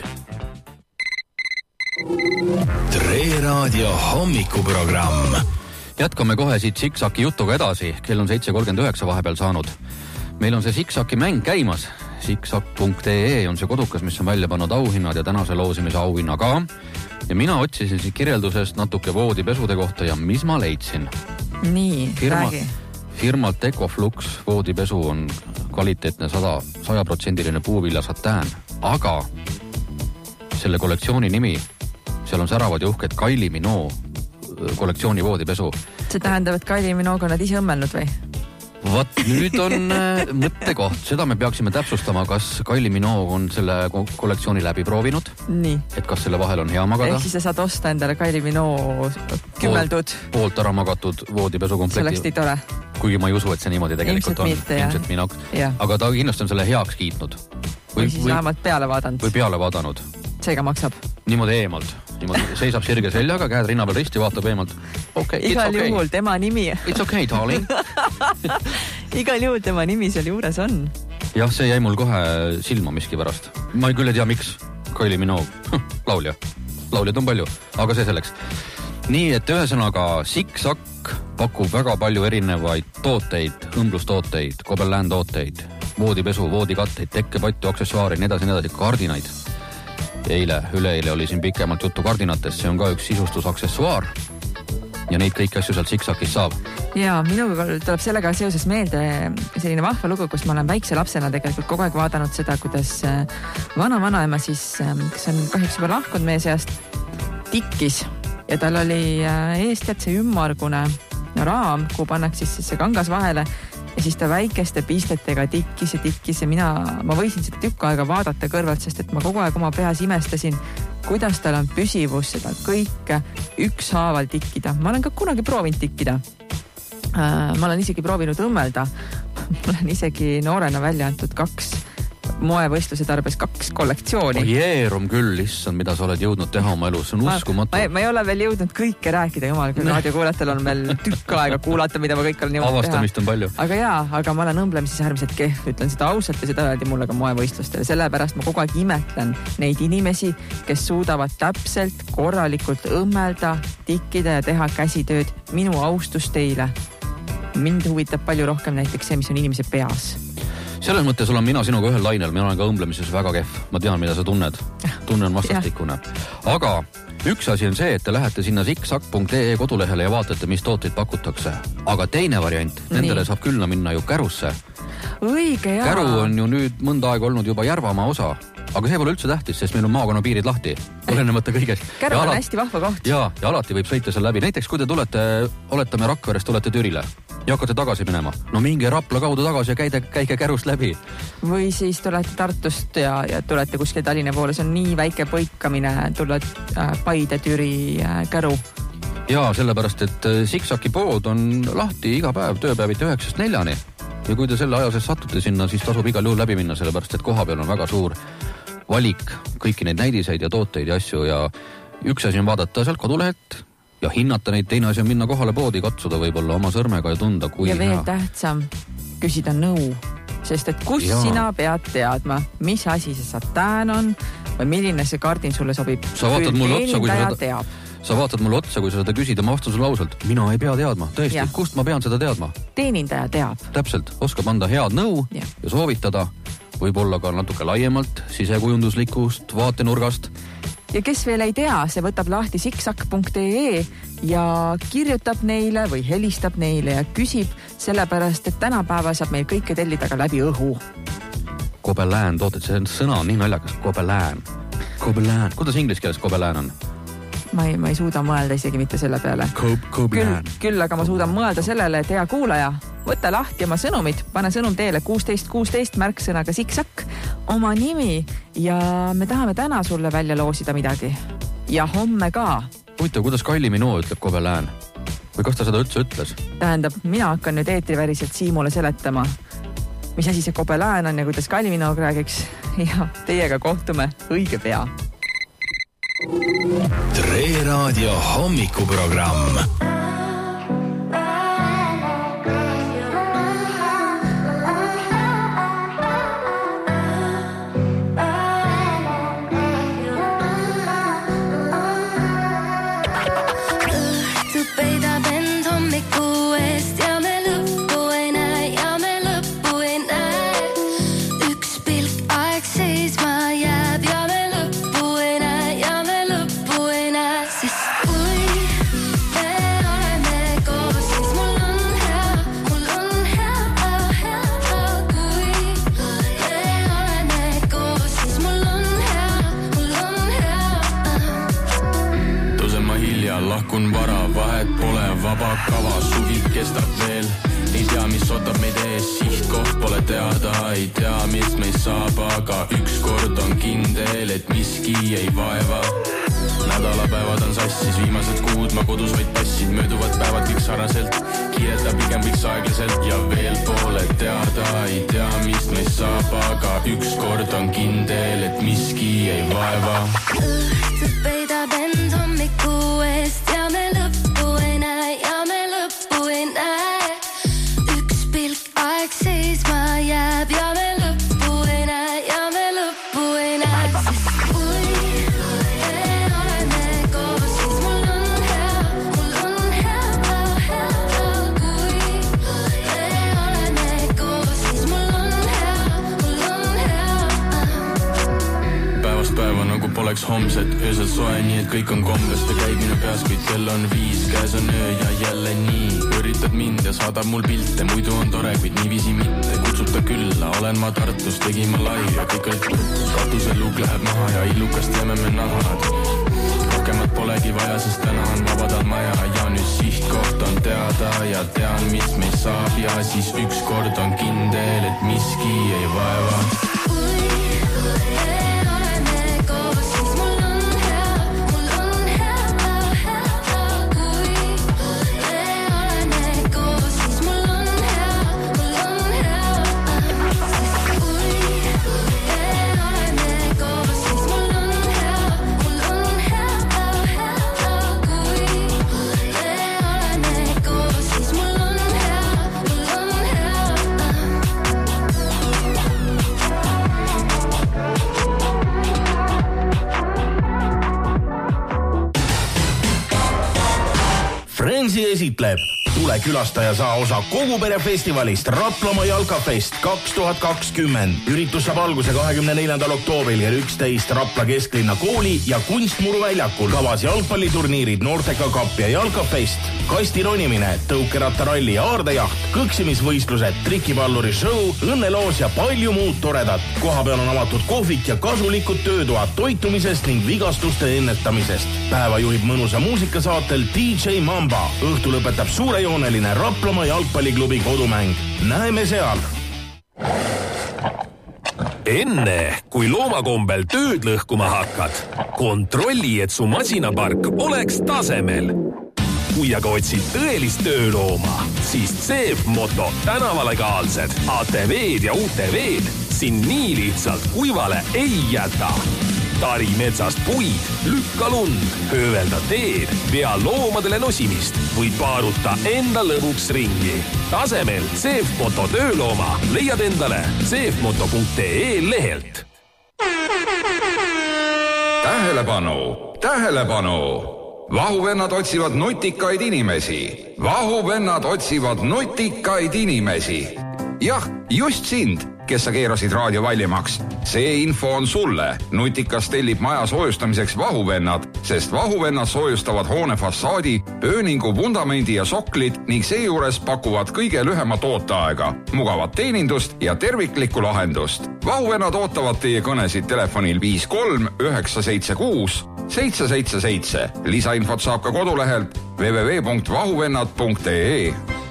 Tre Raadio hommikuprogramm. Jätkame kohe siit Siksaki jutuga edasi. Kell on seitse kolmkümmend üheksa vahepeal saanud. Meil on see Siksaki mäng käimas. siksak punkt ee on see kodukas, mis on välja pannud auhinnad ja tänase loosimise auhinna ka. Ja mina otsisin siit kirjeldusest natuke voodipesude kohta ja mis ma leidsin. Nii, firma, räägi. Firmalt Ecoflux voodipesu on kvaliteetne sada, sajaprotsendiline puuvilja satään, aga selle kollektsiooni nimi, seal on säravad ja uhked Kylie Minogue kollektsiooni voodipesu. See tähendab, et Kylie Minogue on nad ise õmmelnud või? Vat nüüd on mõttekoht, seda me peaksime täpsustama, kas Kylie Minogue on selle kollektsiooni läbi proovinud. Nii. Et kas selle vahel on hea magada. Ehk siis sa saad osta endale Kylie Minogue kümmeldud. Poolt, poolt ära magatud voodipesu komplekti. See oleks nii tore. Kuigi ma ei usu, et see niimoodi tegelikult Ilmselt on. Mitte, Ilmselt Minogue. Aga ta kindlasti on selle heaks kiitnud. Või, või siis või, vähemalt peale vaadanud. Või peale vaadanud. Seega maksab. Niimoodi eemalt. Niimoodi seisab sirge seljaga, käed rinna peal risti, vaatab eemalt. Okay, Igal okay. juhul tema nimi. It's okay, darling. Igal juhul tema nimi seal juures on. Jah, see jäi mul kohe silma miski pärast. Ma ei küll ei tea, miks. Kylie Minogue, laulja. lauljaid on palju, aga see selleks. Nii, et ühesõnaga Siksak pakub väga palju erinevaid tooteid, õmblustooteid, Gobelin tooteid, voodipesu, voodikatteid, tekkepattu, aksessuaari, nii edasi, nii edasi, kardinaid. Eile, üleeile oli siin pikemalt juttu kardinatest, see on ka üks sisustusaksessuaar ja neid kõiki asju sealt Siksakis saab. Ja minuga tuleb sellega seoses meelde selline vahva lugu, kus ma olen väikse lapsena tegelikult kogu aeg vaadanud seda, kuidas vana-vanaema siis, kes on kahjuks juba lahkunud meie seast, tikkis ja tal oli eestjät see ümmargune raam, kuhu pannaks siis see kangas vahele ja siis ta väikeste pistetega tikkis ja tikkis ja mina, ma võisin seda tükk aega vaadata kõrvalt, sest et ma kogu aeg oma peas imestasin, kuidas tal on püsivus seda kõike ükshaaval tikkida. Ma olen ka kunagi proovinud tikkida. Ma olen isegi proovinud õmmelda. Ma olen isegi noorena välja antud kaks moevõistluse tarbes kaks kollektsiooni. Jeerum küll, issand, mida sa oled jõudnud teha oma elus, see on uskumatu. Ma, ma ei ole veel jõudnud kõike rääkida, jumal, kui raadiokuulatel on veel tükk aega kuulata, mida ma kõik olen jõudnud Avastamist teha. on palju. Aga jaa, aga ma olen õmblemises äärmiselt kehv, ütlen seda ausalt ja seda öeldi mulle ka moevõistlustel. Sellepärast ma kogu aeg imetlen neid inimesi, kes suudavad täpselt korralikult õmmelda, tikkida ja teha käsitööd. Minu austus teile. Mind huvitab palju rohkem näiteks see, mis on inimese peas. Selles mõttes olen mina sinuga ühel lainel, mina olen ka õmblemises väga kehv. Ma tean, mida sa tunned. Tunne on vastastikune. Aga üks asi on see, et te lähete sinna siksak punkt ee kodulehele ja vaatate, mis tooteid pakutakse. Aga teine variant, nendele Nii. saab külla minna ju Kärusse. Õige, jaa. Käru on ju nüüd mõnda aega olnud juba Järvamaa osa, aga see pole üldse tähtis, sest meil on maakonna piirid lahti. Olenemata kõigest. Käru on hästi vahva koht. Ja, ja alati võib sõita seal läbi. Näiteks, kui te tulete, oletame Rakverest, tulete Türile ja hakkate tagasi minema. No minge Rapla kaudu tagasi ja käide, käige Kärust läbi. Või siis tulete Tartust ja, ja tulete kuskil Tallinna poole. See on nii väike põikamine, tuled äh, Paide, Türi, äh, Käru. Ja, sellepärast, et Siksaki pood on lahti iga päev, tööpäeviti üheksast neljani. Ja kui te selle aja sees satute sinna, siis tasub igal juhul läbi minna, sellepärast, et koha peal on väga suur valik kõiki neid näidiseid ja tooteid ja asju ja üks asi on vaadata sealt kodulehelt ja hinnata neid, teine asi on minna kohale poodi, katsuda võib-olla oma sõrmega ja tunda, kui ja veel hea. Tähtsam, küsida nõu, sest et kus ja. Sina pead teadma, mis asi see satään on või milline see kardin sulle sobib. Sa vaatad mulle otsa, kui sa seda, teab. sa vaatad mulle otsa, kui sa seda küsid ja ma vastan sulle ausalt. Mina ei pea teadma, tõesti, ja. Kust ma pean seda teadma? Teenindaja teab. Täpselt, oskab anda head nõu ja, ja soovitada, võib-olla ka natuke laiemalt sisekujunduslikust vaatenurgast. Ja kes veel ei tea, see võtab lahti siksak punkt ee ja kirjutab neile või helistab neile ja küsib, sellepärast, et tänapäeva saab meil kõike tellida ka läbi õhu. Gobelin tooted, see sõna on nii naljakas. Gobelin. Gobelin. Kuidas inglise keeles Gobelin on? Ma ei, ma ei suuda mõelda isegi mitte selle peale. Küll, küll aga ma suudan mõelda sellele, et hea kuulaja, võta lahti oma sõnumid, pane sõnum teele kuusteist kuusteist märksõnaga siksak, oma nimi ja me tahame täna sulle välja loosida midagi. Ja homme ka. Huvitav, kuidas Kaili Minu ütleb Gobelin? Või kas ta seda üldse ütles? Tähendab, mina hakkan nüüd eetriväriselt Siimule seletama, mis asi see Gobelin on ja kuidas Kaili Minu räägiks. Ja teiega kohtume õige pea. Tre Raadio hommikuprogramm. Õhtu peidab end hommiku eest ja me lõppu ei näe ja me lõppu ei näe. Üks pilk aeg seisma jääb ja me lõppu ei näe ja me lõppu ei näe. Sest kui me oleme koos, siis mul on hea, mul on hea, hea, hea. Kui me oleme koos, siis mul on hea, mul on hea. Tõusen ma hilja, lahkun vara, vahet pole, vaba kava, suvi kestab veel. Ei tea, mis ootab meid ees, sihtkoht pole teada, ei tea, mis meist saab, aga ükskord on kindel, et miski ei vaeva. Nädalapäevad on sassis, viimased kuud ma kodus vaid passin, mööduvad päevad kõik sarnaselt, kiireta pigem võiks aeglaselt ja veel pole teada, ei tea, mis meist saab, aga ükskord on kindel, et miski ei vaeva. Õhtu peidab end hommiku eest ja me lõppu ei näe ja me lõppu ei näe. Üks pilk aeg seisma jääb ja me lõppu ei näe ja me lõppu ei näe. Sest kui me oleme päeva nagu poleks homset. Öösel soe nii, et kõik on kombes. Ta käib minu peas, kuid kell on viis. Käes on öö ja jälle nii. Üritad mind ja saadab mul pilte. Muidu on tore, kuid niiviisi mitte. Kutsub ta külla, olen ma Tartus, tegin ma laiu ja kõik olid katusel luuk läheb maha ja illukast jääme me nahad. Rohkemat polegi vaja, sest täna on vabadal maja ja nüüd sihtkoht on teada ja tean, mis meist saab ja siis ükskord on kindel, et miski ei vaeva. Frenzy esitleb Tule külasta ja saa osa kogu pere festivalist Raplamaa jalkafest kaks tuhat kakskümmend. Üritus saab alguse kahekümne neljandal oktoobril kell üksteist Rapla kesklinna kooli ja kunstmuru väljakul. Kavas jalgpalliturniirid Noorteka kapp ja jalkafest, kastironimine, tõukerattaralli ja aardejaht, kõksimisvõistlused, trikipalluri show, õnneloos ja palju muud toredat. Kohapeal on avatud kohvik ja kasulikud töötoad toitumisest ning vigastuste ennetamisest. Päeva juhib mõnusa muusikasaatel D J Mamba. Õhtu lõpetab suurejooneline Raplamaa jalgpalliklubi kodumäng. Näeme seal! Enne, kui loomakombel tööd lõhkuma hakkad, kontrolli, et su masinapark oleks tasemel. Kui aga otsid tõelist töölooma, siis Zeef Moto tänavalegaalsed A T V-d ja U T V-d siin nii lihtsalt kuivale ei jäta. Tari metsast puid, lükka lund, höövelda teed, pea loomadele nosimist või paaruta enda lõbuks ringi. Tasemel Zeef Moto töölooma leiad endale zeefmoto punkt ee lehelt. Tähelepanu, tähelepanu! Vahuvennad otsivad nutikaid inimesi. Vahuvennad otsivad nutikaid inimesi. Jah, just sind, kes sa keerasid raadio valjemaks. See info on sulle. Nutikas tellib maja soojustamiseks vahuvennad, sest vahuvennad soojustavad hoone fassaadi, ööningu vundamendi ja soklid ning seejuures pakuvad kõige lühema tooteaega, mugavat teenindust ja terviklikku lahendust. Vahuvennad ootavad teie kõnesid telefonil viis kolm üheksa seitse kuus seitse seitse seitse. Lisainfot saab ka kodulehelt w w w punkt vahuvennad punkt ee.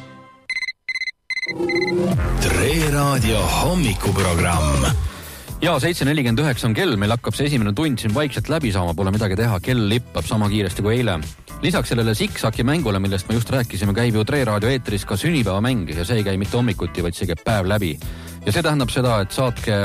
Tre Raadio hommikuprogramm. Ja seitse nelikümmend üheksa on kell, meil hakkab see esimene tund siin vaikselt läbi saama, pole midagi teha, kell lippab sama kiiresti kui eile. Lisaks sellele Siksaki mängule, millest me just rääkisime, käib ju Tre Raadio eetris ka sünnipäevamäng ja see ei käi mitte hommikuti, vaid see käib päev läbi. Ja see tähendab seda, et saatke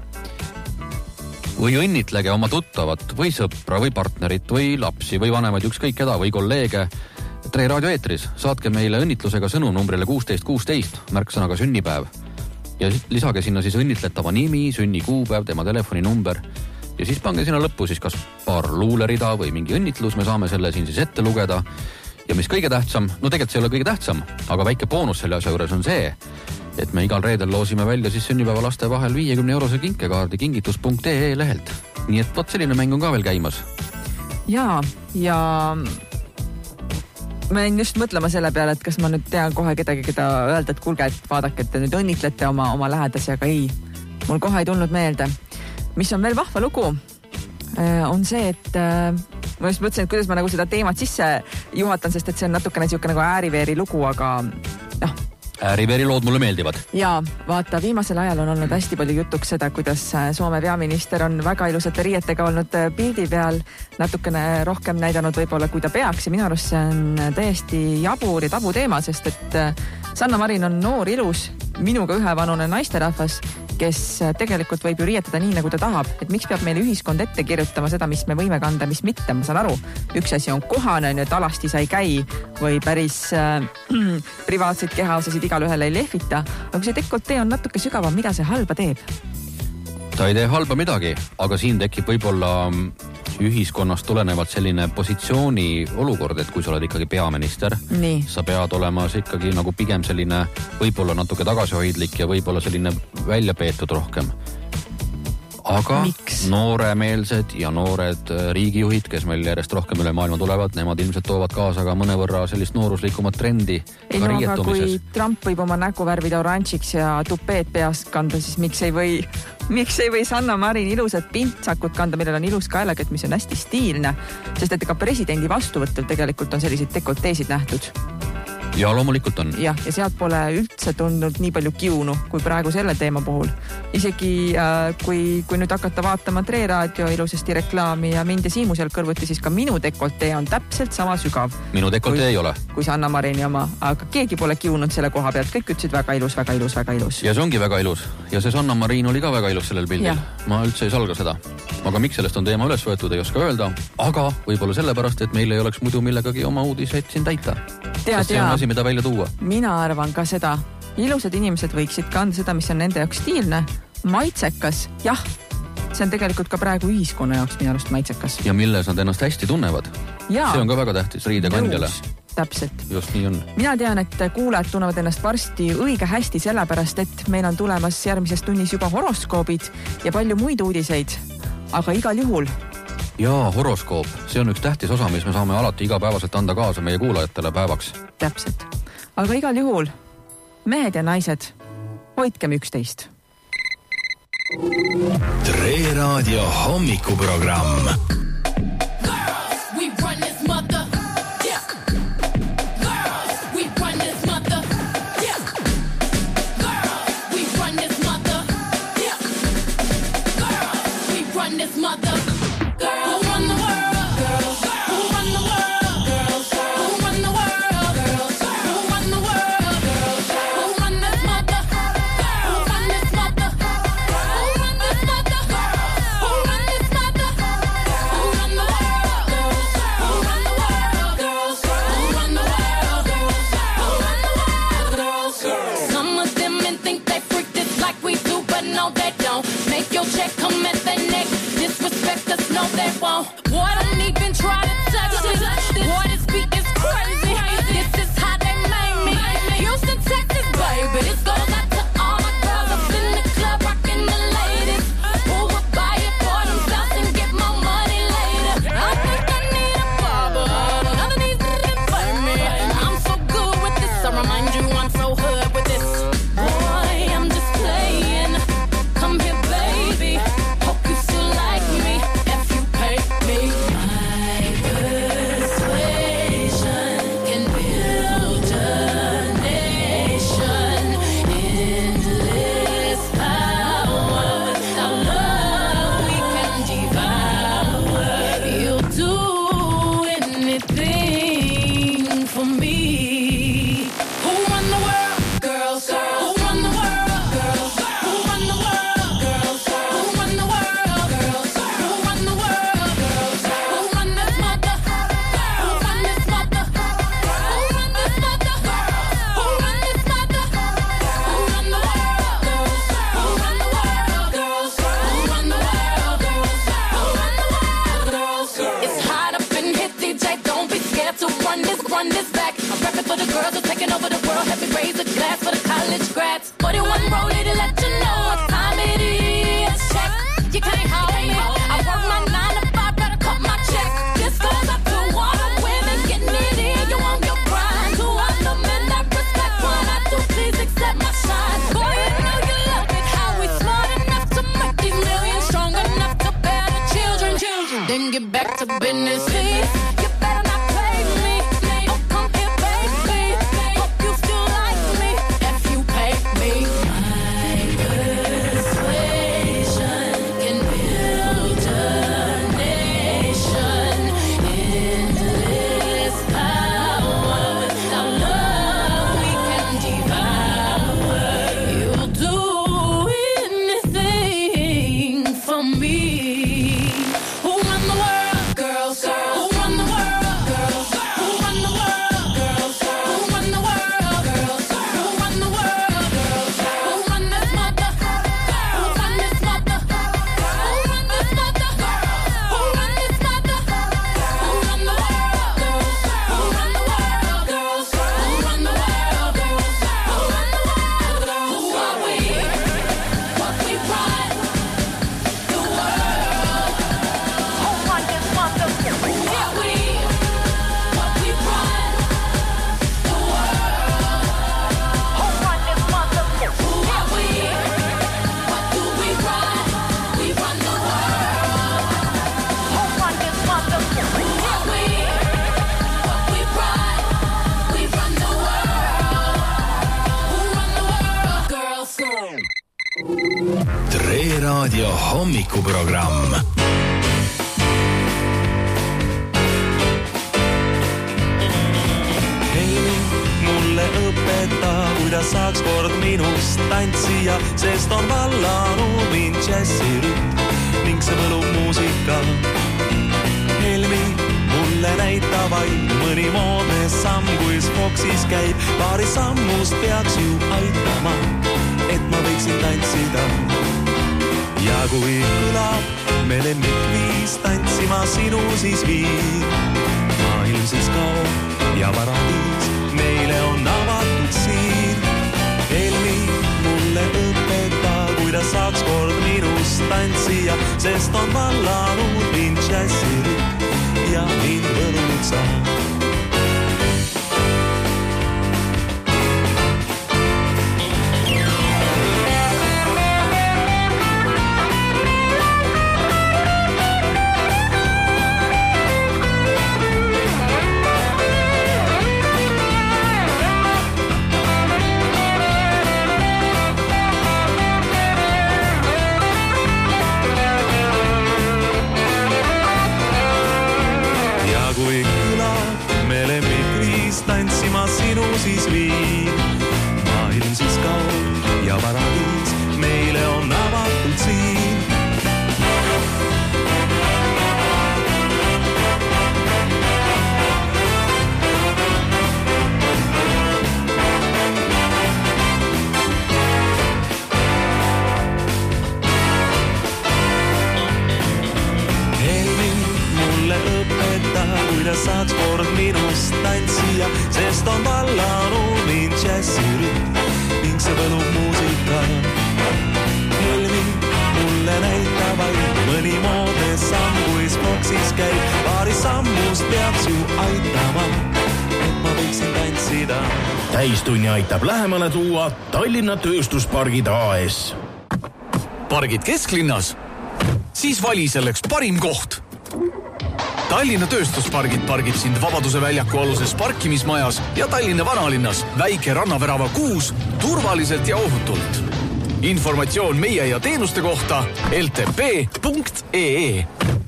või õnnitlege oma tuttavat või sõpra või partnerit või lapsi või vanemaid, ükskõik keda või kolleege Tre Raadio eetris. Saatke meile õnnitlusega sõnum numbrile kuusteist kuusteist, märksõnaga sünnipäev. Ja lisage sinna siis õnnitletava nimi, sünnikuupäev, tema telefoninumber ja siis pange sinna lõppu siis kas paar luulerida või mingi õnnitlus, me saame selle siin siis ette lugeda. Ja mis kõige tähtsam, no tegelikult see ei ole kõige tähtsam, aga väike boonus selle asja juures on see, et me igal reedel loosime välja siis sünnipäeva laste vahel viiekümne eurose kinkekaardi kingitus punkt ee lehelt. Nii et võt selline mäng on ka veel käimas. Jaa, ja ma olen just mõtlema selle peale, et kas ma nüüd tean kohe kedagi, keda öelda, et kuulge, et vaadake, et te nüüd õnnitlete oma, oma lähedasi, aga ei, mul kohe ei tulnud meelde. Mis on veel vahva lugu, on see, et ma just mõtlesin, et kuidas ma nagu seda teemat sisse juhatan, sest et see on natukene siuke nagu ääriveeri lugu, aga noh, Ääriveri lood mulle meeldivad. Ja vaata, viimasel ajal on olnud hästi palju jutuks seda, kuidas Soome peaminister on väga ilusate riietega olnud pildi peal, natukene rohkem näidanud võib-olla, kui ta peaks ja minu arust see on täiesti jabur ja tabu teema, sest et Sanna Marin on noor, ilus, minuga ühevanune naisterahvas, kes tegelikult võib ju riietada nii, nagu ta tahab, et miks peab meile ühiskond ette kirjutama seda, mis me võime kanda, mis mitte, ma saan aru. Üks asi on kohane, et alasti sa ei käi või päris äh, privaatseid kehaosasid igal ühele ei lehvita, aga see tegelikult tee on natuke sügavam, mida see halba teeb? Ta ei tee halba midagi, aga siin tekib võib-olla ühiskonnast tulenevalt selline positsiooni olukord, et kui sa oled ikkagi peaminister, nii. Sa pead olema see ikkagi nagu pigem selline võib-olla natuke tagasihoidlik ja võib-olla selline välja peetud rohkem. aga Miks? nooremeelsed ja noored riigijuhid, kes meil järjest rohkem üle maailma tulevad, nemad ilmselt toovad kaasa ka mõnevõrra sellist nooruslikumat trendi ei ka no aga riietumises. kui Trump võib oma nägu värvida oranžiks ja tupeed peast kanda, siis miks ei või, miks ei või Sanna Marin ilusad pintsakud kanda, millel on ilus kaelakett, mis on hästi stiilne, sest et ega presidendi vastuvõtul tegelikult on selliseid dekolteesid nähtud. Ja loomulikult on. jah, ja sealt pole üldse tundnud nii palju kiunu kui praegu selle teema puhul. Isegi äh, kui, kui nüüd hakata vaatama Tre Raadio ilusasti reklaami ja mind ja Siimu seal kõrvuti, siis ka minu dekoltee on täpselt sama sügav. Minu dekoltee ei ole. Kui Sanna Marini oma, aga keegi pole kiunud selle koha pealt. Kõik ütlesid väga ilus, väga ilus, väga ilus. Ja see ongi väga ilus. Ja see Sanna Marin oli ka väga ilus sellel pildil. Ma üldse ei salga seda. Aga miks sellest on teema üles võetud, ei oska öelda. Aga võib-olla sellepärast, et meil ei oleks muidu millegagi oma uudiseid siin täita. Tead, see on asi, mida välja tuua. Mina arvan ka seda. Ilusad inimesed võiksid kanda seda, mis on nende jaoks stiilne, maitsekas. Jah, see on tegelikult ka praegu ühiskonna jaoks minu arust maitsekas. Ja milles nad ennast hästi tunnevad. Jaa. See on ka väga tähtis riidekandjale. Täpselt. Just nii on. Mina tean, et kuulajad tunnevad ennast varsti õige hästi sellepärast, et meil on tulemas järgmises tunnis juba horoskoobid ja palju muid uudiseid. Aga igal juhul Jaa, horoskoop. See on üks tähtis osa, mis me saame alati igapäevaselt anda kaasa meie kuulajatele päevaks. Täpselt. Aga igal juhul, mehed ja naised, hoidkem üksteist. Tre Raadio hommikuprogramm. hommikuprogramm. Mulle õpeta, kuidas saaks kord minust tantsija, sest on vallanud mind džässirütm ning see võlub muusika. Helmi mulle näita vaid mõni moodne samm, kuis Foxis käib, paari sammust peaks ju aitama, et ma võiksin tantsida. Ja kui kõlab me lemmikviis, tantsima sinu siis viib. Maailm siis kaob ja paradiis meile on avatud siin. Helmi mulle õpeta, kuidas saaks kord minust tantsija, sest on vallanud mind džässirütm ja mind võlunud saab. Tantsima sinu siis viib. Maailm siis kaob ja paradiis meile on avatud siin. Helmi mulle õpeta, kuidas saaks kord minust tantsija, sest on vallanud mind džässirütm ning see võlub muusika. Helmi mulle näita vaid mõni moodne samm, kuis Foxis käib, paari sammust peaks ju aitama, et ma võiksin tantsida. Täistunni aitab lähemale tuua Tallinna Tööstuspargid A S. Pargid kesklinnas? Siis vali selleks parim koht. Tallinna Tööstuspargid pargib sind Vabaduse väljaku aluses parkimismajas ja Tallinna vanalinnas väike rannavärava kuus turvaliselt ja ohutult. Informatsioon meie ja teenuste kohta l t p punkt e e.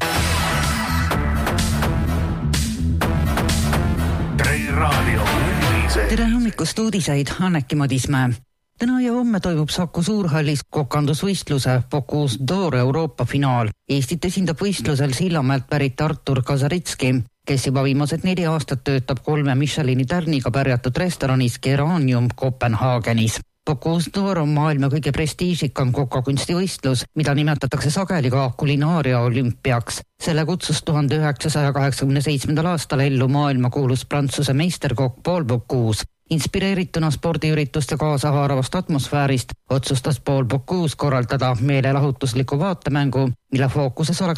Tere hommikust uudiseid, Anneki Madismäe. Täna ja homme toimub Saku Suurhallis kokandusvõistluse Bocuse d'Or Euroopa finaal. Eestit esindab võistlusel Sillamäelt pärit Artur Kasaritski, kes juba viimased neli aastat töötab kolme Michelini tärniga pärjatud restoranis Geranium Kopenhaagenis. Bocuse d'Or on maailma kõige prestiižikam kokakunstivõistlus, mida nimetatakse sageli ka kulinaaria olümpiaks. Selle kutsus tuhande üheksasaja kaheksakümne seitsmendal aastal ellu maailma kuulus Prantsuse meisterkokk Paul Bocuse. Inspireerituna spordiürituste kaasahaaravast atmosfäärist otsustas Paul Bocuse korraldada meelelahutusliku vaatemängu, mille fookuses oleks